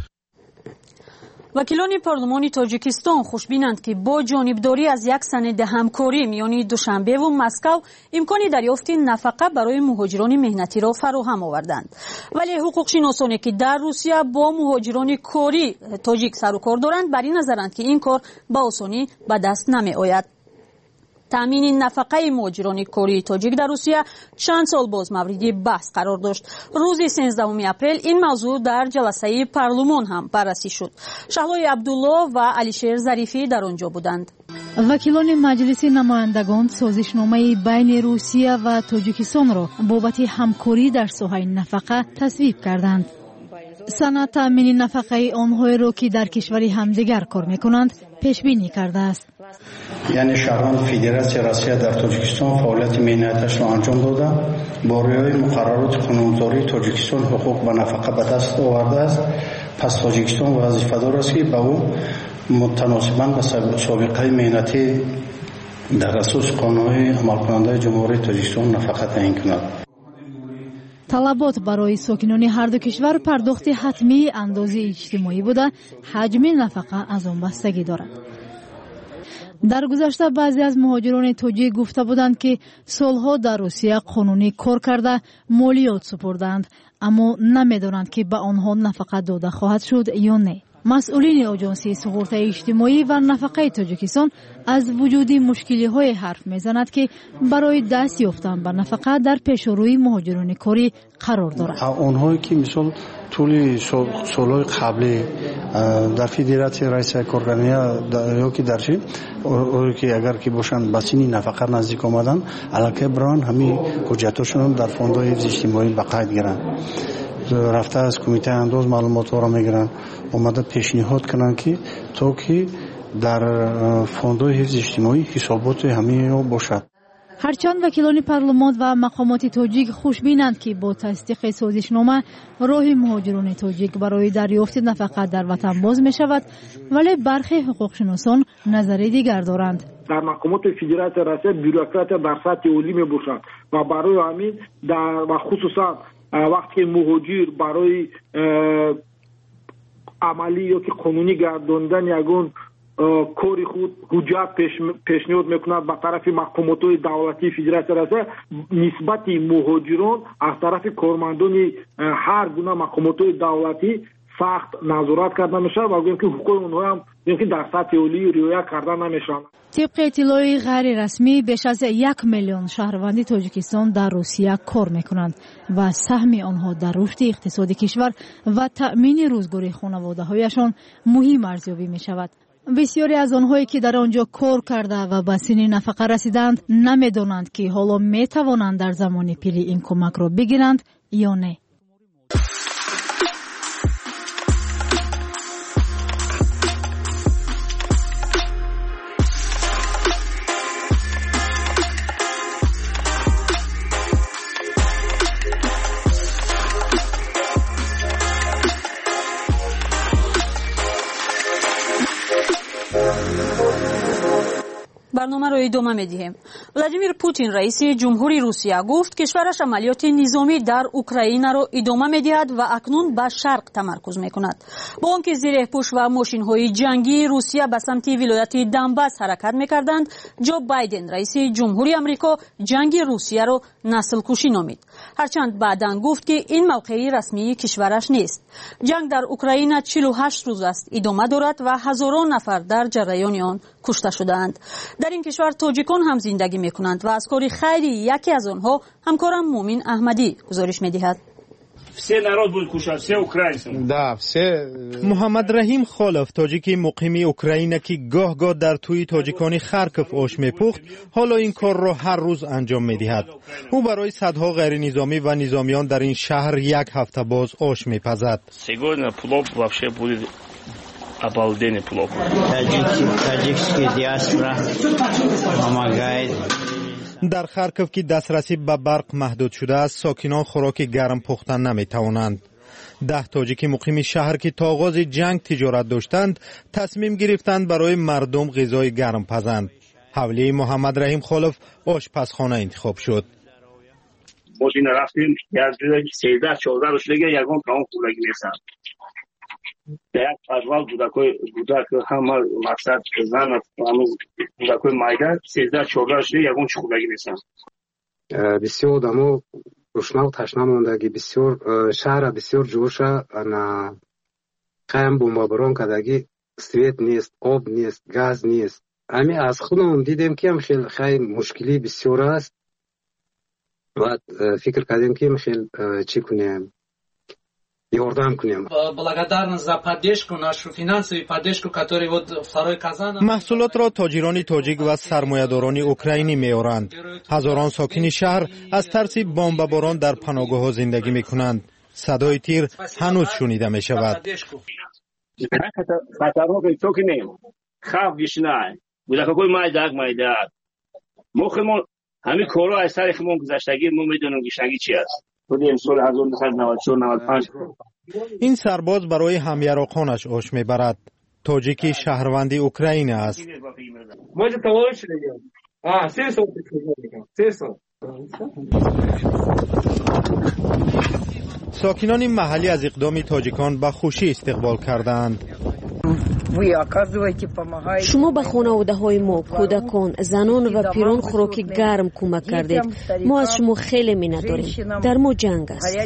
вакилони парлумони тоҷикистон хушбинанд, ки бо ҷонибдорӣ аз як санади ҳамкорӣ миёни Душанбеву Москав имкони дарёфти нафақа барои муҳоҷирони меҳнатиро фароҳам оварданд. вале ҳуқуқшиносоне, ки дар Русия бо муҳоҷирони кори тоҷик сару кор доранд, бар ин назаранд, ки ин кор ба осонӣ ба даст намеояд. таъмини нафақаи муҳоҷирони кории тоҷик дар Русия чанд сол боз мавриди баҳс қарор дошт. рӯзи 13 апрел ин мавзӯъ дар ҷаласаи парлумон ҳам баррасӣ шуд. шаҳлои Абдулло ва Алишер Зарифӣ дар он ҷо буданд. вакилони маҷлиси намояндагон созишномаи байни Русия ва Тоҷикистонро бобати ҳамкорӣ дар соҳаи нафақа тасвиб карданд. санад таъмини нафақаи онҳоеро, ки дар кишвари ҳамдигар кор мекунанд, пешбинӣ кардааст. яъне шаҳрванд Федератсияи Россия дар Тоҷикистон фаъолияти меҳнаташро анҷом дода, бо риояи муқаррароти қонунгузории Тоҷикистон ҳуқуқ ба нафақа ба даст овардааст. пас Тоҷикистон вазифадор аст, ки ба ӯ мутаносибан ба собиқаи меҳнатӣ дар асоси қонунҳои амалкунандаи ҷумҳурии Тоҷикистон нафақа таъин кунад. талабот барои сокинони ҳарду кишвар пардохти ҳатмии андози иҷтимоӣ буда, ҳаҷми нафақа аз он бастагӣ дорад. дар гузашта баъзе аз муҳоҷирони тоҷик гуфта буданд, ки солҳо дар Русия қонунӣ кор карда молиёт супурданд, аммо намедонанд, ки ба онҳо нафақа дода хоҳад шуд ё не. مسئولین آژانس سقوط اجتماعی و نفقه تاجیکستان از وجود مشکلی‌های حرف می‌زند که برای دست یافتن به نفقه در پیشروی مهاجران کاری قرار دارد. اونهایی که مثلا طول سالهای قبلی در فدراسیون رئیس کارگرانی یا که در چی که اگر که باشن به سن نفقه نزدیک آمدن علاقه بران همین حجتاشون در فوندهای حفظ اجتماعی به قید گیرن، رفته از کمیته انداز معلومات را میگیرن، اومده پیشنهاد کنن که تا که در فوندهای حفظ اجتماعی حسابات همین باشد. هرچند وکیلان پارلمان و مقامات تاجیک خوشبینند که با تصدیق سازشنامه راه مهاجران تاجیک برای دریافت نفقه در وطن باز می شود، ولی برخی حقوقشناسان نظر دیگر دارند. در مقامات فدراسیون رئیس بوروکرات در سطح عالی می باشند و برای همین و خصوصا وقتی مهاجر برای عملی یا که قانونی گرداندن یگان کاری خود حجت پیشنهاد میکند به طرف مقامات دولتی فدراسیون رئیس نسبت مهاجران از طرف کارمندان هر گونه مقامات دولتی سخت نظارت کرده میشه و گویم که حقوق اونها هم در سطح عالی رعایت کرده نمیشه. طبق اطلاع غیر رسمی بیش از 1 میلیون شهروند تاجیکستان در روسیه کار میکنند و سهم آنها در رشد اقتصاد کشور و تأمین روزگاری خانواده‌هایشان مهم ارزیابی میشود. بسیاری از آنهایی که در آنجا کار کرده و به سن نفقه رسیدند نمیدانند که حالا میتوانند در زمان پیری این کمک را بگیرند یا نه. برنامه رو ادامه می‌دهیم. ولادیمیر پوتین رئیس جمهوری روسیه گفت کشورش عملیات نظامی در اوکراین را ادامه می‌دهد و اکنون به شرق تمرکز می‌کند. با آنکه زره‌پوش و ماشین‌های جنگی روسیه به سمت ولایت دنباس حرکت می‌کردند، جو بایدن رئیس جمهوری آمریکا جنگ روسیه را نسل‌کشی نامید. هرچند بعداً گفت که این موقعی رسمی کشورش نیست. جنگ در اوکراین 48 روز است ادامه دارد و هزاران نفر در جریان آن کشته شدند. در این کشور تاجیکان هم زندگی میکنند و از کاری خیلی یکی از آنها همکارم مومن احمدی گزارش میدهد. محمد رحیم خالف تاجیکی مقیم اوکراین که گاه گاه در توی تاجیکانی خرکف آش میپخت حالا این کار را هر روز انجام میدهد. او برای صدها غیر نظامی و نظامیان در این شهر یک هفته باز آش میپزد. Обалденный плов. Таджикский диаспора помогает. در خرکف که دسترسی به برق محدود شده است، ساکنان خوراک گرم پختن نمیتوانند. 10 تاجیک مقیم شهر که تا آغاز جنگ تجارت داشتند، تصمیم گرفتند برای مردم غذای گرم پزند. حوالی محمد رحیم خالف آشپزخانه انتخاب شد. ماشین رفتیم از 13-14 روز دیگه یگان کام خورگی میسن. یک پروال بودک همه مقصد زن هنوز بودکوی مایده 13-14 روز دیگه یگان چی خورگی میسن. بسیار آدمو روشنا و تشنه موندگی، بسیار شهر بسیار جوشه، قیم بمباران کردگی، سویت نیست، آب نیست، گاز نیست. همین از خودمون دیدیم که هم خیلی مشکلی بسیار است و فکر کردیم که خیلی چی کنیم، یاردم کنیم. محصولات را تاجران تاجیک و سرمایه‌داران اوکراینی می‌آورند. هزاران ساکن شهر از ترس بمباران در پناهگاه‌ها زندگی می‌کنند. صدای تیر هنوز شنیده می‌شود. خطرناک تو که نیم. خواب گشنای. بودکوی مایداک. مخمون همین کارا از سر خمون گذشتگی ما میدونیم گشنگی چی است. بودیم سال 1994-95. این سرباز برای همیراقانش آش میبرد. تاجیکی شهروندی اوکراین است. ساکنان محلی از اقدام تاجیکان به خوشی استقبال کردند. شما به خانواده‌های ما، کودکان، زنان و پیران خوراک گرم کمک کردید. ما از شما خیلی منت داریم. در ما جنگ است.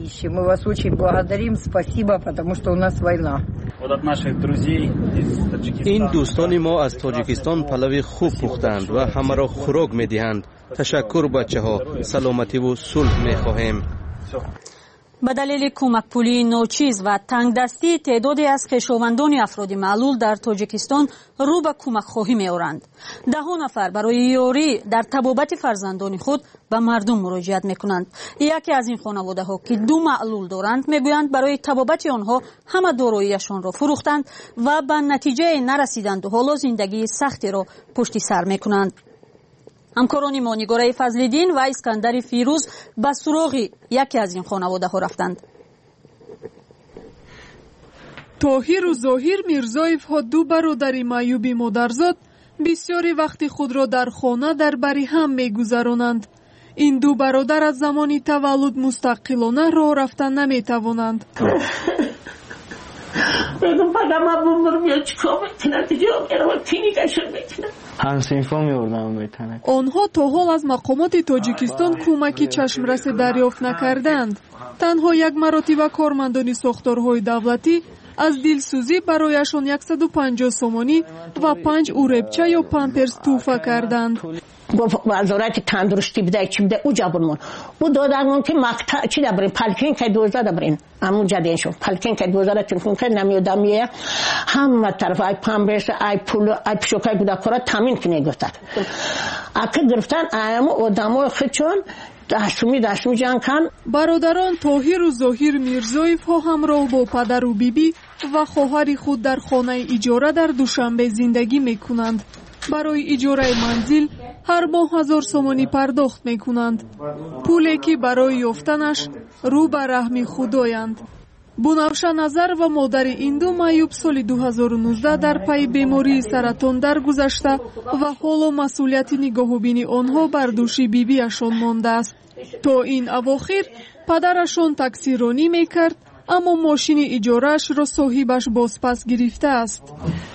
این دوستان ما از تاجیکستان پلو خوب پختند و همه را خوراک می‌دهند. تشکر بچه‌ها. سلامتی و صلح می‌خواهیم. به دلیل کمک پولی ناچیز و تنگدستی تعدادی از خویشاوندان افراد معلول در تاجیکستان رو به کمک خواهی می‌آورند. ده‌ها نفر برای یاری در طبابت فرزندان خود به مردم مراجعت می‌کنند. یکی از این خانواده‌ها که 2 معلول دارند می‌گویند برای طبابت آنها همه دارایی‌شان را فروختند و به نتیجه نرسیدند و حالا زندگی سختی را پشت سر می‌کنند. همکاران ما نگاره فضل‌الدین و اسکندر فیروز به سراغ یکی از این خانواده ها رفتند. طاهر و ظاهر میرزایف ها 2 برادر معیوب مادرزاد بسیاری وقت خود را در خانه در بری هم میگذرانند. این 2 برادر از زمانی تولد مستقلانه راه رفتن نمیتوانند. آنها تا حال از مقامات تاجیکستان کمکی چشمرس دریافت نکردند. تنها 1 مرتبه کارمندان ساختارهای دولتی از دلسوزی برایشان 150 سومانی و 5 اوربچه یا پامپرس توفه کردند. وزارت تندرستی بده چی بده او جابرمون او دادن که مقطع چی دبرین پلکین که 12 دبرین همون جدین شو پلکین که 12 تلفن که نمیادم میه همه طرف ای پامبرس ای پول ای پشوکای بوده کرا تامین کنه گفتن اگه گرفتن ایامو آدمو خچون داشمی جان کن. برادران طاهر و ظاهر میرزایف ها همراه با پدر و بیبی و خواهر خود در خانه اجاره در دوشنبه زندگی میکنند. برای اجاره منزل هر ماه 1000 سومانی پرداخت میکنند. پولی که برای یافتنش رو به رحم خدایند. بنفشه نظر و مادر این 2 معیوب سال 2019 در پی بیماری سرطان درگذشته و حالا مسئولیت نگاهبینی آنها بر دوش بیبیشان مانده است. تا این اواخر پدرشان تاکسیرانی میکرد اما ماشین اجارهش را صاحبش بازپس گرفته است.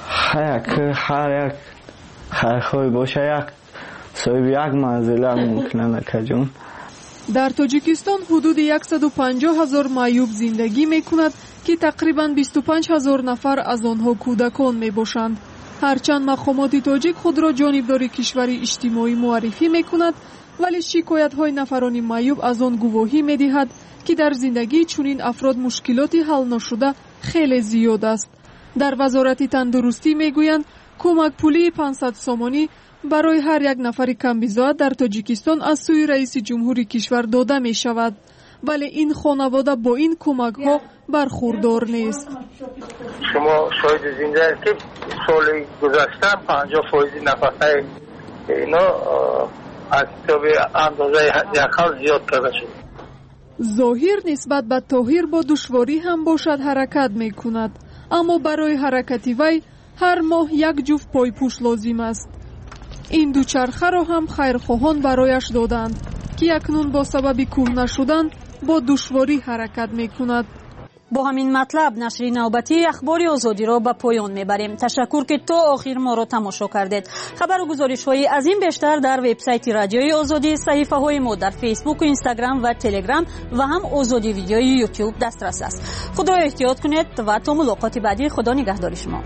هر یک خیلی باشه صاحب یک منزل ممکنه نکجون. در تاجیکستان حدود 150,000 معیوب زندگی میکند که تقریباً 25,000 نفر از آنها کودکان میباشند. هرچند مقامات تاجیک خود را جانبدار کشور اجتماعی معرفی میکند ولی شکایت های نفران معیوب از آن گواهی میدهد که در زندگی چنین افراد مشکلات حل نشده خیلی زیاد است. در وزارت تندرستی میگویند کمک پولی 500 سومانی برای هر یک نفر کمبیزاد در تاجیکستان از سوی رئیس جمهور کشور داده می شود ولی این خانواده با این کمک ها برخوردار نیست. شما شاید زنده که سال گذشته 50% نفقه اینا از اندازه یکال زیاد کرده شد. ظاهر نسبت به طاهر با دشواری هم باشد حرکت می کند اما برای حرکتی وی هر ماه 1 جفت پایپوش لازم است. این 2 چرخه را هم خیرخواهان برایش دادند که اکنون با سبب کهنه شدن با دشواری حرکت می کند. با همین مطلب نشر نوبتی اخبار آزادی را به پایان میبریم. تشکر که تا آخر ما را تماشا کردید. خبر و گزارش های از این بیشتر در وبسایت رادیوی آزادی، صحیفه های ما در فیسبوک و اینستاگرام و تلگرام و هم آزادی ویدیوی یوتیوب دسترس است. خود را احتیاط کنید و تا ملاقات بعدی خدا نگهدار شما.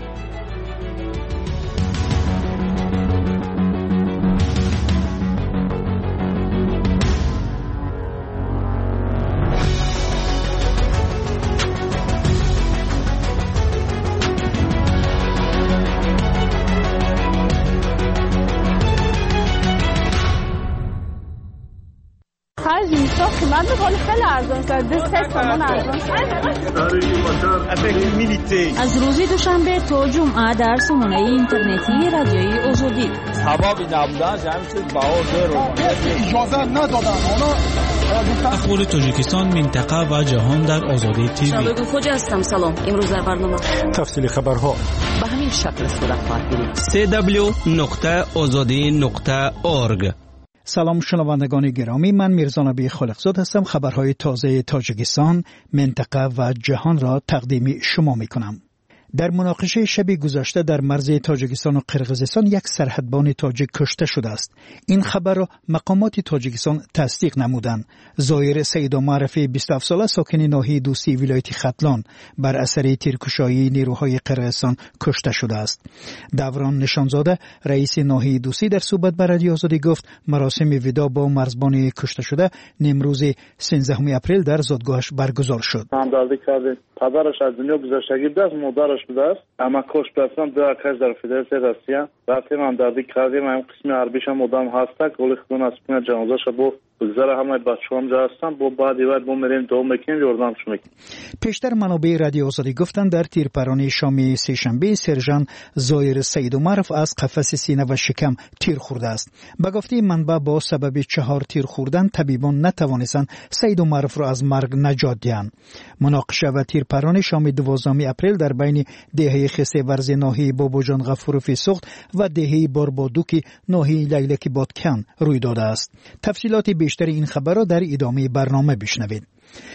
من بخوام خیلی ارزان کرده 3 تومان ارزان از روز دوشنبه تا جمعه در سامانه اینترنتی رادیوی آزادی. سبابی نبودن جمعیت باور رو اجازه ندادن. اخبار تاجیکستان، منطقه و جهان در آزادی تیوی. شبکه خوج هستم. سلام. امروز در برنامه تفصیل خبرها به همین شکل صورت خواهد گرفت. www.azadi.org. سلام شنوندگان گرامی، من میرزا نبی خالقزاد هستم. خبرهای تازه تاجیکستان، منطقه و جهان را تقدیم شما می کنم. در مناقشه شب گذشته در مرز تاجیکستان و قرقیزستان یک سرحدبان تاجیک کشته شده است. این خبر را مقامات تاجیکستان تصدیق نمودند. زایر سیدومرف 27 ساله ساکن ناحیه دوستی ولایت ختلان بر اثر تیرکشایی نیروهای قرقیزستان کشته شده است. دوران نشانزاده رئیس ناحیه دوستی در صحبت با رادیو آزادی گفت مراسم وداع با مرزبان کشته شده امروز 13 اپریل در زادگاهش برگزار شد. پدرش از دنیا گذشتگی بود است، مادرش بود است، اما کشته هستند. دو کس در فدراسیون روسیه رفتیم همدردی کردیم. این قسم عربیش هم مدام هست که ولی خودون از پونه جنازه‌ش با بگذار همه بچه‌ها هم جا هستن با بعدی وقت با میریم دوم میکنیم یاردمش میکنیم. پیشتر منابع رادیو آزادی گفتند در تیرپرانی شام سه‌شنبه سرژان زایر سیدومرف از قفس سینه و شکم تیر خورده است. به گفته منبع با سبب 4 تیر خوردن طبیبان نتوانستند سیدومرف را از مرگ نجات دهند. مناقشه و تیرپرانی شام 12 اپریل در بین دهه خسه ورز ناحیه باباجان غفورفی سوخت و دهه باربادوکی ناحیه لیلک بادکن روی داده است. تفصیلات بیشتر این خبر را در ادامه برنامه بشنوید.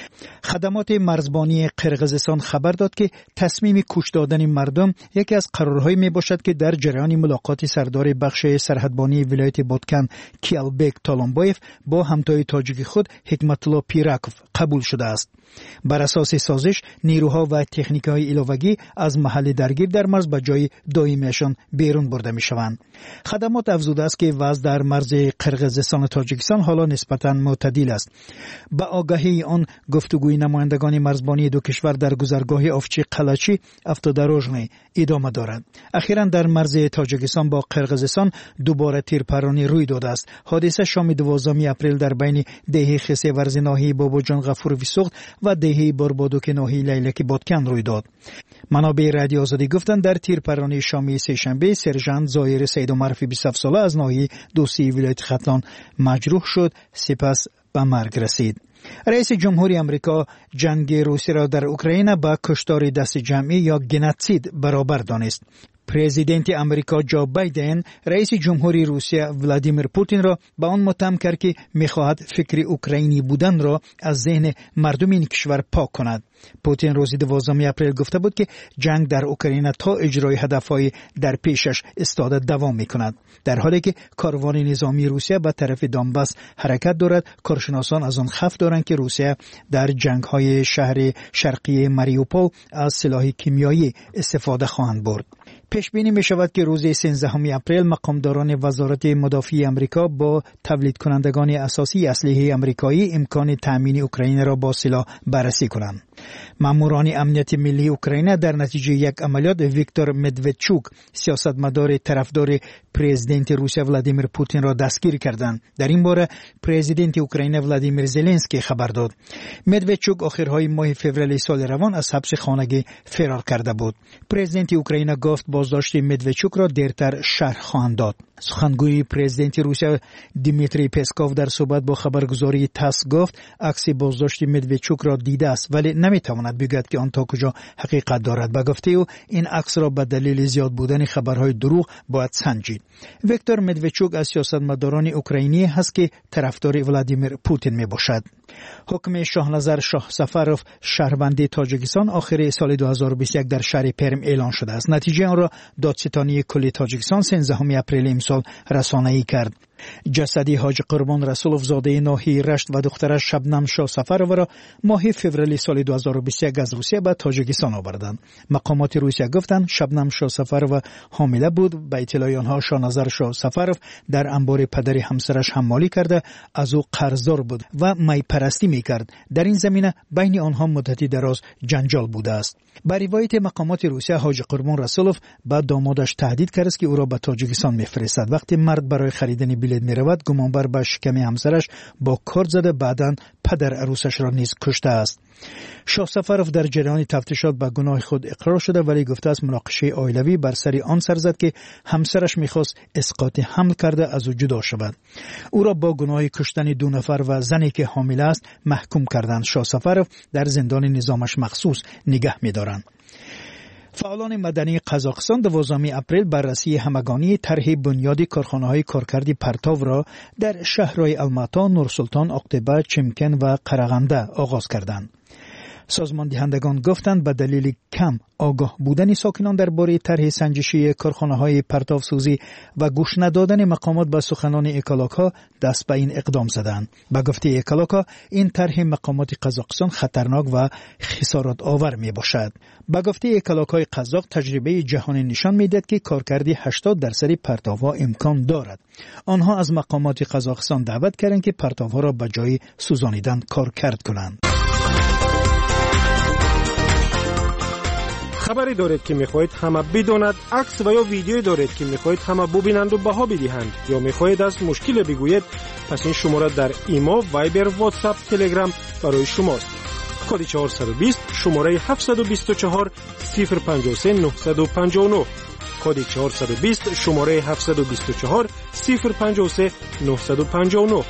خدمات مرزبانی قرقیزستان خبر داد که تصمیم کش دادن مردم یکی از قرارهایی می باشد که در جریان ملاقات سردار بخش سرحدبانی ولایت بادکن کیالبک تالانبایف با همتای تاجیک خود حکمت الله پیراکوف قبول شده است. بر اساس سازش نیروها و تکنیک‌های علاوه‌ای از محل درگیر در مرز به جای دائمیشان بیرون برده می‌شوند. خدمات افزوده است که وضع در مرز قرقیزستان و تاجیکستان حالا نسبتاً معتدل است. با آگاهی آن گفتگوی نمایندگان مرزبانی دو کشور در گذرگاه افچی قلچی افتادروژنی ادامه دارد. اخیراً در مرز تاجیکستان با قرقیزستان دوباره تیرپرانی روی داده است. حادثه شام 12 اپریل در بین دهه خسه ورز ناحیه باباجان غفورفی سوخت و دهه باربادوک ناحیه لیلک بادکن روی داد. منابع رادیو آزادی گفتند در تیرپرانی شام سه‌شنبه سرژان زایر سیدومرف 27 ساله از ناحیه دوستی ولایت ختلان مجروح شد، سپس به مرگ رسید. رئیس جمهوری امریکا جنگ روسیه را در اوکراین با کشتار دست جمعی یا گنوسید برابر دانست. پرزیدنت امریکا جو بایدن رئیس جمهوری روسیه ولادیمیر پوتین را به آن متهم کرد که می‌خواهد فکر اوکراینی بودن را از ذهن مردم این کشور پاک کند. پوتین روز 12 اپریل گفته بود که جنگ در اوکراین تا اجرای هدفهای در پیشش استاده دوام می‌کند. در حالی که کاروان نظامی روسیه به طرف دونباس حرکت دارد، کارشناسان از آن خوف دارند که روسیه در جنگ‌های شهر شرقی ماریوپول از سلاح کیمیایی استفاده خواهند برد. پیش بینی می شود که روز 13 اپریل مقامداران وزارت مدافع امریکا با تولید کنندگان اساسی اسلحه امریکایی امکان تامین اوکراین را با سلاح بررسی کنند. ماموران امنیت ملی اوکراین در نتیجه یک عملیات ویکتور مدودچوک سیاستمدار طرفدار پرزیدنت روسیه ولادیمیر پوتین را دستگیر کردند. در این باره پرزیدنت اوکراین ولادیمیر زلنسکی خبر داد. مدودچوک آخرهای ماه فوریه سال روان از حبس خانگی فرار کرده بود. پرزیدنت اوکراین گفت بازداشت مدودچوک را دیرتر شرح خواهند داد. سخنگوی پرزیدنت روسیه دیمیتری پسکوف در صحبت با خبرگزاری تاس گفت عکس بازداشت مدودچوک را دیده است ولی نمیتواند بگوید که آن تا کجا حقیقت دارد. به گفته او این عکس را به دلیل زیاد بودن خبرهای دروغ باید سنجید. ویکتور مدودچوک از سیاستمداران اوکراینی است که طرفدار ولادیمیر پوتین میباشد. حکم شاهنظر شاه سفروف شهروند تاجیکستان آخر سال 2021 در شهر پرم اعلان شده است. نتیجه آن را دادستانی کل تاجیکستان 13 اپریل امسال رسانه‌ای کرد. جسد حاج قربان رسولوف زاده ناحیه رشت و دخترش شبنم شاه سفرova را ماه فوریه سال 2021 از روسیه به تاجیکستان آوردند. مقامات روسیه گفتند شبنم شاه سفرova حامله بود. به اطلاع آنها شاهنظر شاه سفروف در انبار پدر همسرش حمالی کرده از او قرضدار بود و می پرستی میکرد. در این زمینه بین آنها مدتی دراز جنجال بوده است. به روایت مقامات روسیه حاج قربان رسولوف با دامادش تهدید کرد که او را به تاجیکستان میفرستد. وقتی مرد برای خریدن بلیط میرود گمانبر به شکم همسرش با کارد زده بعداً پدر عروسش را نیز کشته است. شاه سفروف در جریان تفتیشات به گناه خود اقرار شده ولی گفته است مناقشه عائلوی بر سر آن سر زد که همسرش میخواست اسقاط حمل کرده از او جدا شود. او را با گناه کشتن 2 نفر و زنی که حامله است محکوم کردند. شاه سفروف در زندان نظامش مخصوص نگه می‌دارند. فعالان مدنی قزاقستان 12 اپریل بررسی همگانی طرح بنیاد کارخانه‌های کارکردی پرتاو را در شهرهای الماتا، نورسلطان، اقتبه، چمکن و قرغنده آغاز کردند. سازمان دهندگان گفتند به دلیل کم آگاه بودن ساکنان درباره طرح سنجشی کارخانه‌های پرتابسوزی و گوش ندادن مقامات به سخنان اکالاکا دست به این اقدام زدند. به گفته اکالاکا این طرح مقامات قزاقستان خطرناک و خسارات آور می باشد. به گفته اکالاکای قزاق تجربه جهانی نشان میدهد که کارکردی 80% پرتاب‌ها امکان دارد. آنها از مقامات قزاقستان دعوت کردند که پرتاب‌ها را به جای سوزانیدن کارکرد کنند. خبری دارید که میخواهید همه بداند، عکس و یا ویدیویی دارید که میخواهید همه ببینند و بها بدهند، یا میخواهید از مشکل بگویید، پس این شماره در ایما، وایبر، واتساپ، تلگرام برای شماست. کد 420 شماره 724 053 959. کد 420 شماره 724 053 959.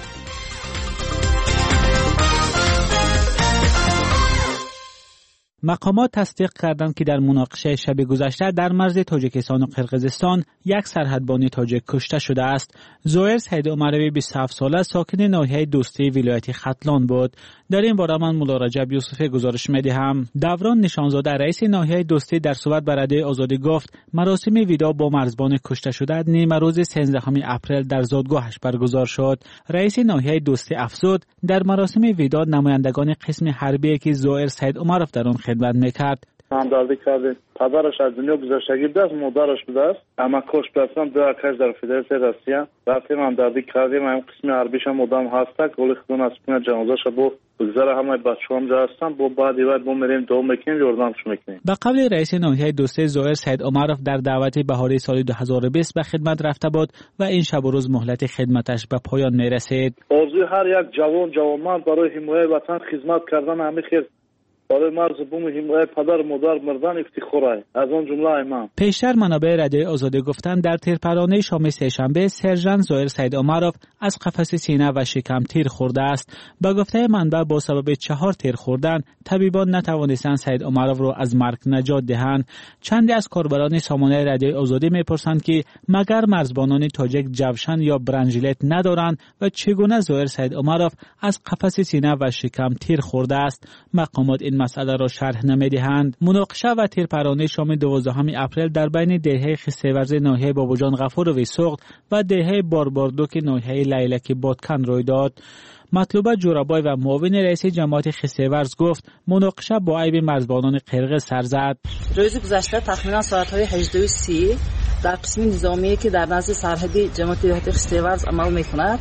مقامات تصدیق کردند که در مناقشه شب گذشته در مرز تاجیکستان و قرقیزستان یک سرحدبان تاجیک کشته شده است. زویر سید عمروی 27 ساله ساکن ناحیه دوستی ولایت ختلان بود. در این باره من مولا رجب یوسفی گزارش می‌دهم. دوران نشانزاده رئیس ناحیه دوستی در صحبت با رادیو آزادی گفت مراسم ویدا با مرزبان کشته شده نیمه روز 13 اپریل در زادگاهش برگزار شد. رئیس ناحیه دوستی افزود در مراسم ویدا نمایندگان قسم حربی که زویر سید عمروی در آن خدمت میکرد همدردی کرده. پدرش از دنیا گذشتگی است، مادرش بوده است، اما کشته هستند. دو اکش در فدراسیون روسیه رفتیم همدردی کردیم. این قسم حربیش هم مدام هست. گلی خودون از پونه جنازه‌ش با بگذره همه بچه‌ها هم هستن. با بعدی وقت با میریم دو میکنیم یاردمش میکنیم. به قبل رئیس ناحیه دوستی زویر سید عمروی در دعوت بهاری سال 2020 به خدمت رفته بود و این شب و روز مهلت خدمتش به پایان میرسید. آرزوی هر یک جوانمرد برای حمایت وطن خدمت کردن همین خیر برای مرز بوم حمایت پدر مادر مردن افتخار است. از آن جمله ایمان. پیشتر منابع رادیو آزادی گفتند در تیرپرانه شام سه‌شنبه سرژانت زویر سید عمروی از قفس سینه و شکم تیر خورده است. با گفته منبع با سبب 4 تیر خوردن طبیبان نتوانستند سید عمروی را از مرگ نجات دهند. چندی از کاربران سامانه رادیو آزادی میپرسند که مگر مرزبانان تاجیک جوشن یا برنجلت ندارند و چگونه زویر سید عمروی از قفس سینه و شکم تیر خورده است. مقامات این مسئله را شرح نمیدهند. مناقشه و تیرپرانه شام 12 اپریل در بین دهه خسیورز ناحیه بابوجان غفور و ویسوق و دهه بارباردوک ناحیه لیلک بادکن روی داد. مطلوبه جورابای و معاون رئیس جماعت خسیورز گفت مناقشه با عیب مرزبانان قرقیز سر زد. روز گذشته تقریبا ساعت‌های 18:30 در قسم نظامی که در نزد سرحدی جماعت خسیورز عمل می‌کند،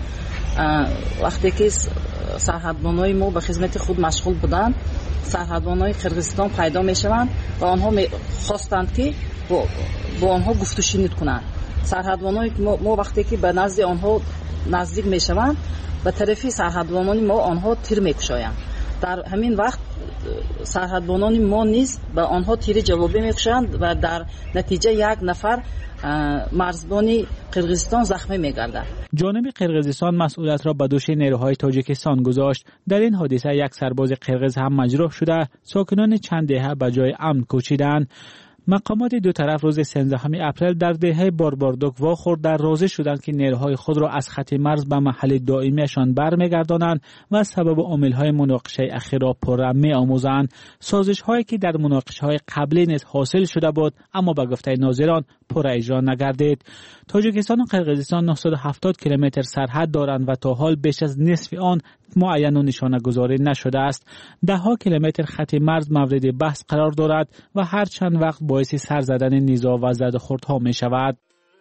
وقتی که سرحدبانای ما به خدمت خود مشغول بودند، سرحدبانای قرقیزستان پیدا میشوند و آنها خواستند که با آنها گفت و شنود کنند. سرحدبانای ما وقتی که به نزد آنها نزدیک میشوند به طرفی سرحدبانان ما آنها تیر میکشایند. در همین وقت سرحدبانان ما نیز به آنها تیر جوابی میکشند و در نتیجه یک نفر مرزبان قرقیزستان زخمی می‌گردد. جانب قرقیزستان مسئولیت را به دوش نیروهای تاجیکستان گذاشت. در این حادثه یک سرباز قرقیز هم مجروح شده. ساکنان چند دهه به جای امن کوچیدند. مقامات دو طرف روز 13 اپریل در دهه بارباردوک واخورد در راضی شدند که نیروهای خود را از خط مرز به محل دائمیشان برمیگردانند و سبب عامل‌های مناقشه اخیر را پررم می‌آموزند. سازش‌هایی که در مناقشه‌های قبلی نیز حاصل شده بود اما به گفته ناظران پر اجرا نگردید. تاجیکستان و قرقیزستان 970 کیلومتر سرحد دارند و تا حال بیش از نصف آن معین و نشانه گذاری نشده است. 10 کیلومتر خط مرز مورد بحث قرار دارد و هر چند وقت باعث سر زدن نزاع و زدوخوردها می شود.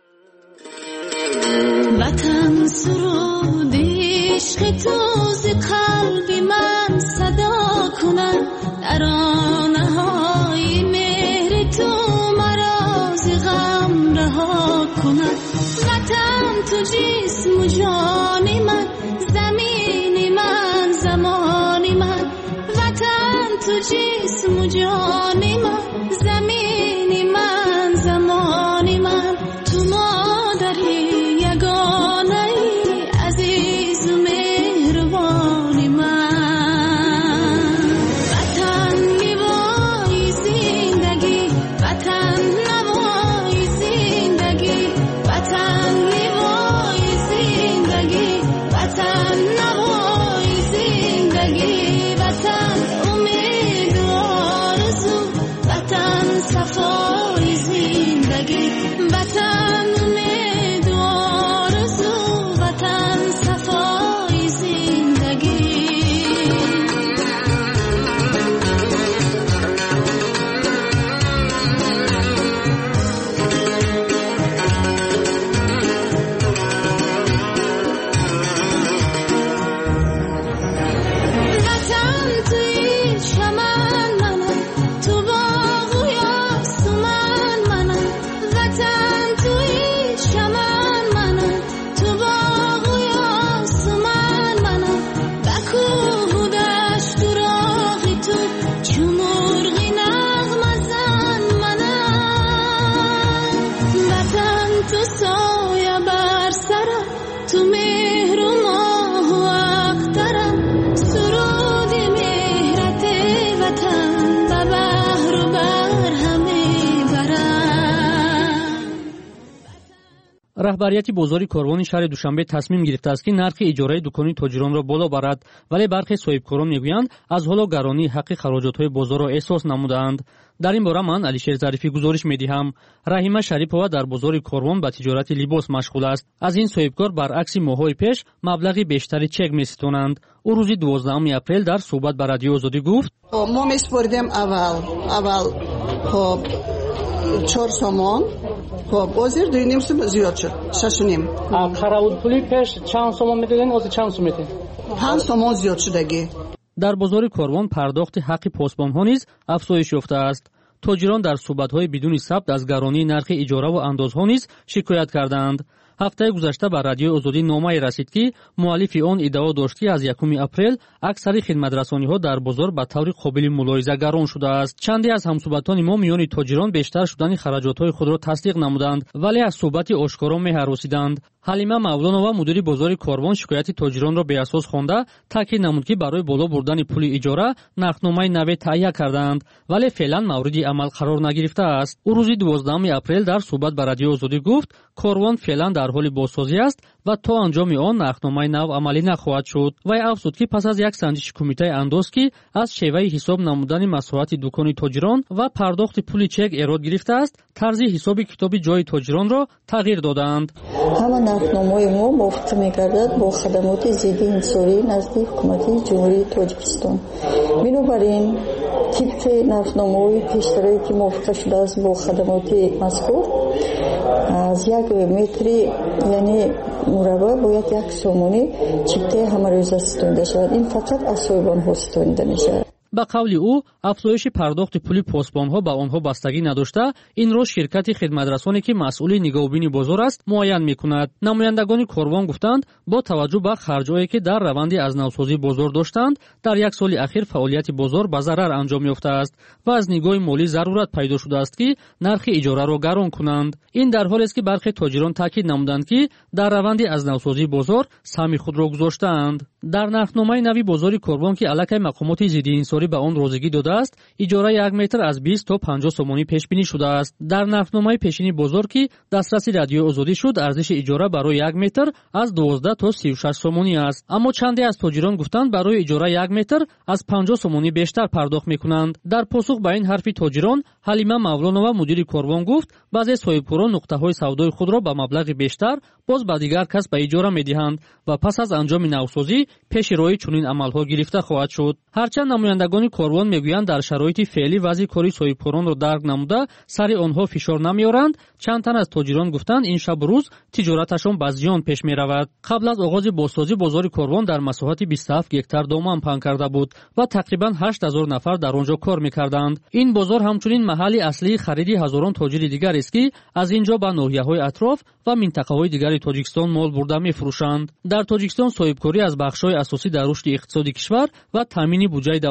وطن سرود عشق تو ز قلب من صدا کند، ترانه‌های مهر تو مرا ز غم رها کند. وطن تو جسم و جان من، زمین من زمان من. وطن تو جسم و جان من، زمین من زمان من. تو مادری یگانه عزیز و مهربان من. وطن لیوای زندگی، وطن نوای زندگی. وطن لیوای زندگی، وطن نوای زندگی. وطن امید و раҳбарияти бозори корвони шаҳри душанбе тасмим гирифтааст ки нархи иҷораи дукони тоҷиронро боло барад, вале бархе соҳибкорон мегӯянд аз ҳоло гаронии ҳаққи хароҷотҳои бозорро эҳсос намудаанд. дар ин бора ман Алишер Зарифӣ гузориш медиҳам. Раҳима Шарипова дар бозори корвон ба тиҷорати либос машғул аст. аз ин соҳибкор баръакси моҳҳои пеш маблағи бештари чек меситонанд. ӯ рӯзи 12 апрел дар суҳбат ба Радиои Озодӣ гуфт: мо месупоридем аввал 4 сомон, ҳозир 2,5 сом зиёд шуд, 6,5. қаравулпули пеш чанд сомон медоден, ҳозир чанд сом медоден? 5 сомон зиёд шудагӣ. дар бозори корвон пардохти ҳаққи посбонҳо низ афзоиш ёфтааст. тоҷирон дар суҳбатҳои бидуни сабт аз гаронии нархи иҷораву андозҳо низ шикоят карданд. ҳафтаи гузашта ба Радиои Озодӣ номае расид ки муаллифи он иддао дошт ки аз 1 апрел аксари хидматрасониҳо дар бозор ба таври қобили мулоҳиза гарон шудааст. чанде аз ҳамсуҳбатони мо миёни тоҷирон бештар шудани хараҷотҳои худро тасдиқ намуданд, вале аз суҳбати ошкоро меҳаросиданд. ҳалима мавлонова мудири бозори корвон шикояти тоҷиронро беасос хонда таъкид намуд ки барои боло бурдани пули иҷора нархномаи наве таҳия кардаанд, вале феълан мавриди амал қарор нагирифтааст. ӯ рӯзи 12 апрел дар суҳбат ба Радиои Озодӣ гуфт: корвон феълан дар ҳоли бозсозӣ аст ва то анҷоми он нархномаи нав амалӣ нахоҳад шуд. вай афзуд ки пас аз як санҷиши кумитаи андоз ки аз шеваи ҳисоб намудани масоҳати дукони тоҷирон ва пардохти пули чек эрод гирифтааст, тарзи ҳисоби китоби ҷои тоҷиронро тағйир додаанд. нархномаи мо мувофиқ мегардад бо хадамоти зидди инҳисорӣ назди ҳукумати ҷумҳурии Тоҷикистон. бинобар ин тибқи нархномаҳои пештарое ки мувофиқа шудааст бо хадамоти мазкур, аз 1 метри яъне мурабба бояд 1 сомонӣ чиптаи ҳамарӯза ситонида шавад. ин фақат аз соҳибонҳо ситонида мешавад. ба қавли ӯ афзоиши пардохти пули посбонҳо ба онҳо бастагӣ надошта, инро ширкати хидматрасоне ки масъули нигоҳубини бозор аст муайян мекунад. намояндагони корвон гуфтанд бо таваҷҷӯҳ ба харҷҳое ки дар раванди азнавсозии бозор доштанд, дар 1 соли ахир фаъолияти бозор ба зарар анҷом ёфтааст ва аз нигоҳи молӣ зарурат пайдо шудааст ки нархи иҷораро гарон кунанд. ин дар ҳолест ки бархе тоҷирон таъкид намуданд ки дар раванди азнавсозии бозор саҳми худро гузоштаанд. дар нархномаи нави бозори корвон ки аллакай мақомоти зиддиинҳисорӣ ба он розигӣ додааст, иҷора 1 метр аз 20 то 50 сомонӣ пешбинӣ шудааст. дар нархномаи пешини бозор ки дастраси Радиои Озодӣ шуд, арзиши иҷора барои 1 метр аз 12 то 36 сомонӣ аст. аммо чанде аз тоҷирон гуфтанд барои иҷора 1 метр аз 50 сомонӣ бештар пардохт мекунанд. дар посух ба ин ҳарфи тоҷирон, Ҳалима Мавлонова мудири корвон гуфт: баъзе соҳибкорон нуқтаҳои савдои худро ба маблағи бештар боз ба дигар кас ба иҷора медиҳанд ва пас аз анҷоми навсозӣ пеши роҳи чунин амалҳо гирифта хоҳад шуд. ҳарчанд намояндагони корвон мегӯянд дар шароити феълӣ вазъи кори соҳибкоронро дарк намуда сари онҳо фишор намеоранд, чанд тан аз тоҷирон гуфтанд ин шабу рӯз тиҷораташон ба зиён пеш меравад. қабл аз оғози бозсозӣ бозори корвон дар масоҳати 27 гектар доман паҳн карда буд ва тақрибан 8000 нафар дар он ҷо кор мекарданд. ин бозор ҳамчунин маҳалли аслии хариди ҳазорон тоҷири дигарест ки аз ин ҷо ба ноҳияҳои атроф ва минтақаҳои дигари Тоҷикистон мол бурда мефурӯшанд. дар Тоҷикистон соҳибкорӣ аз бахшҳои асосӣ дар рушди иқтисоди кишвар ва таъмини буҷаи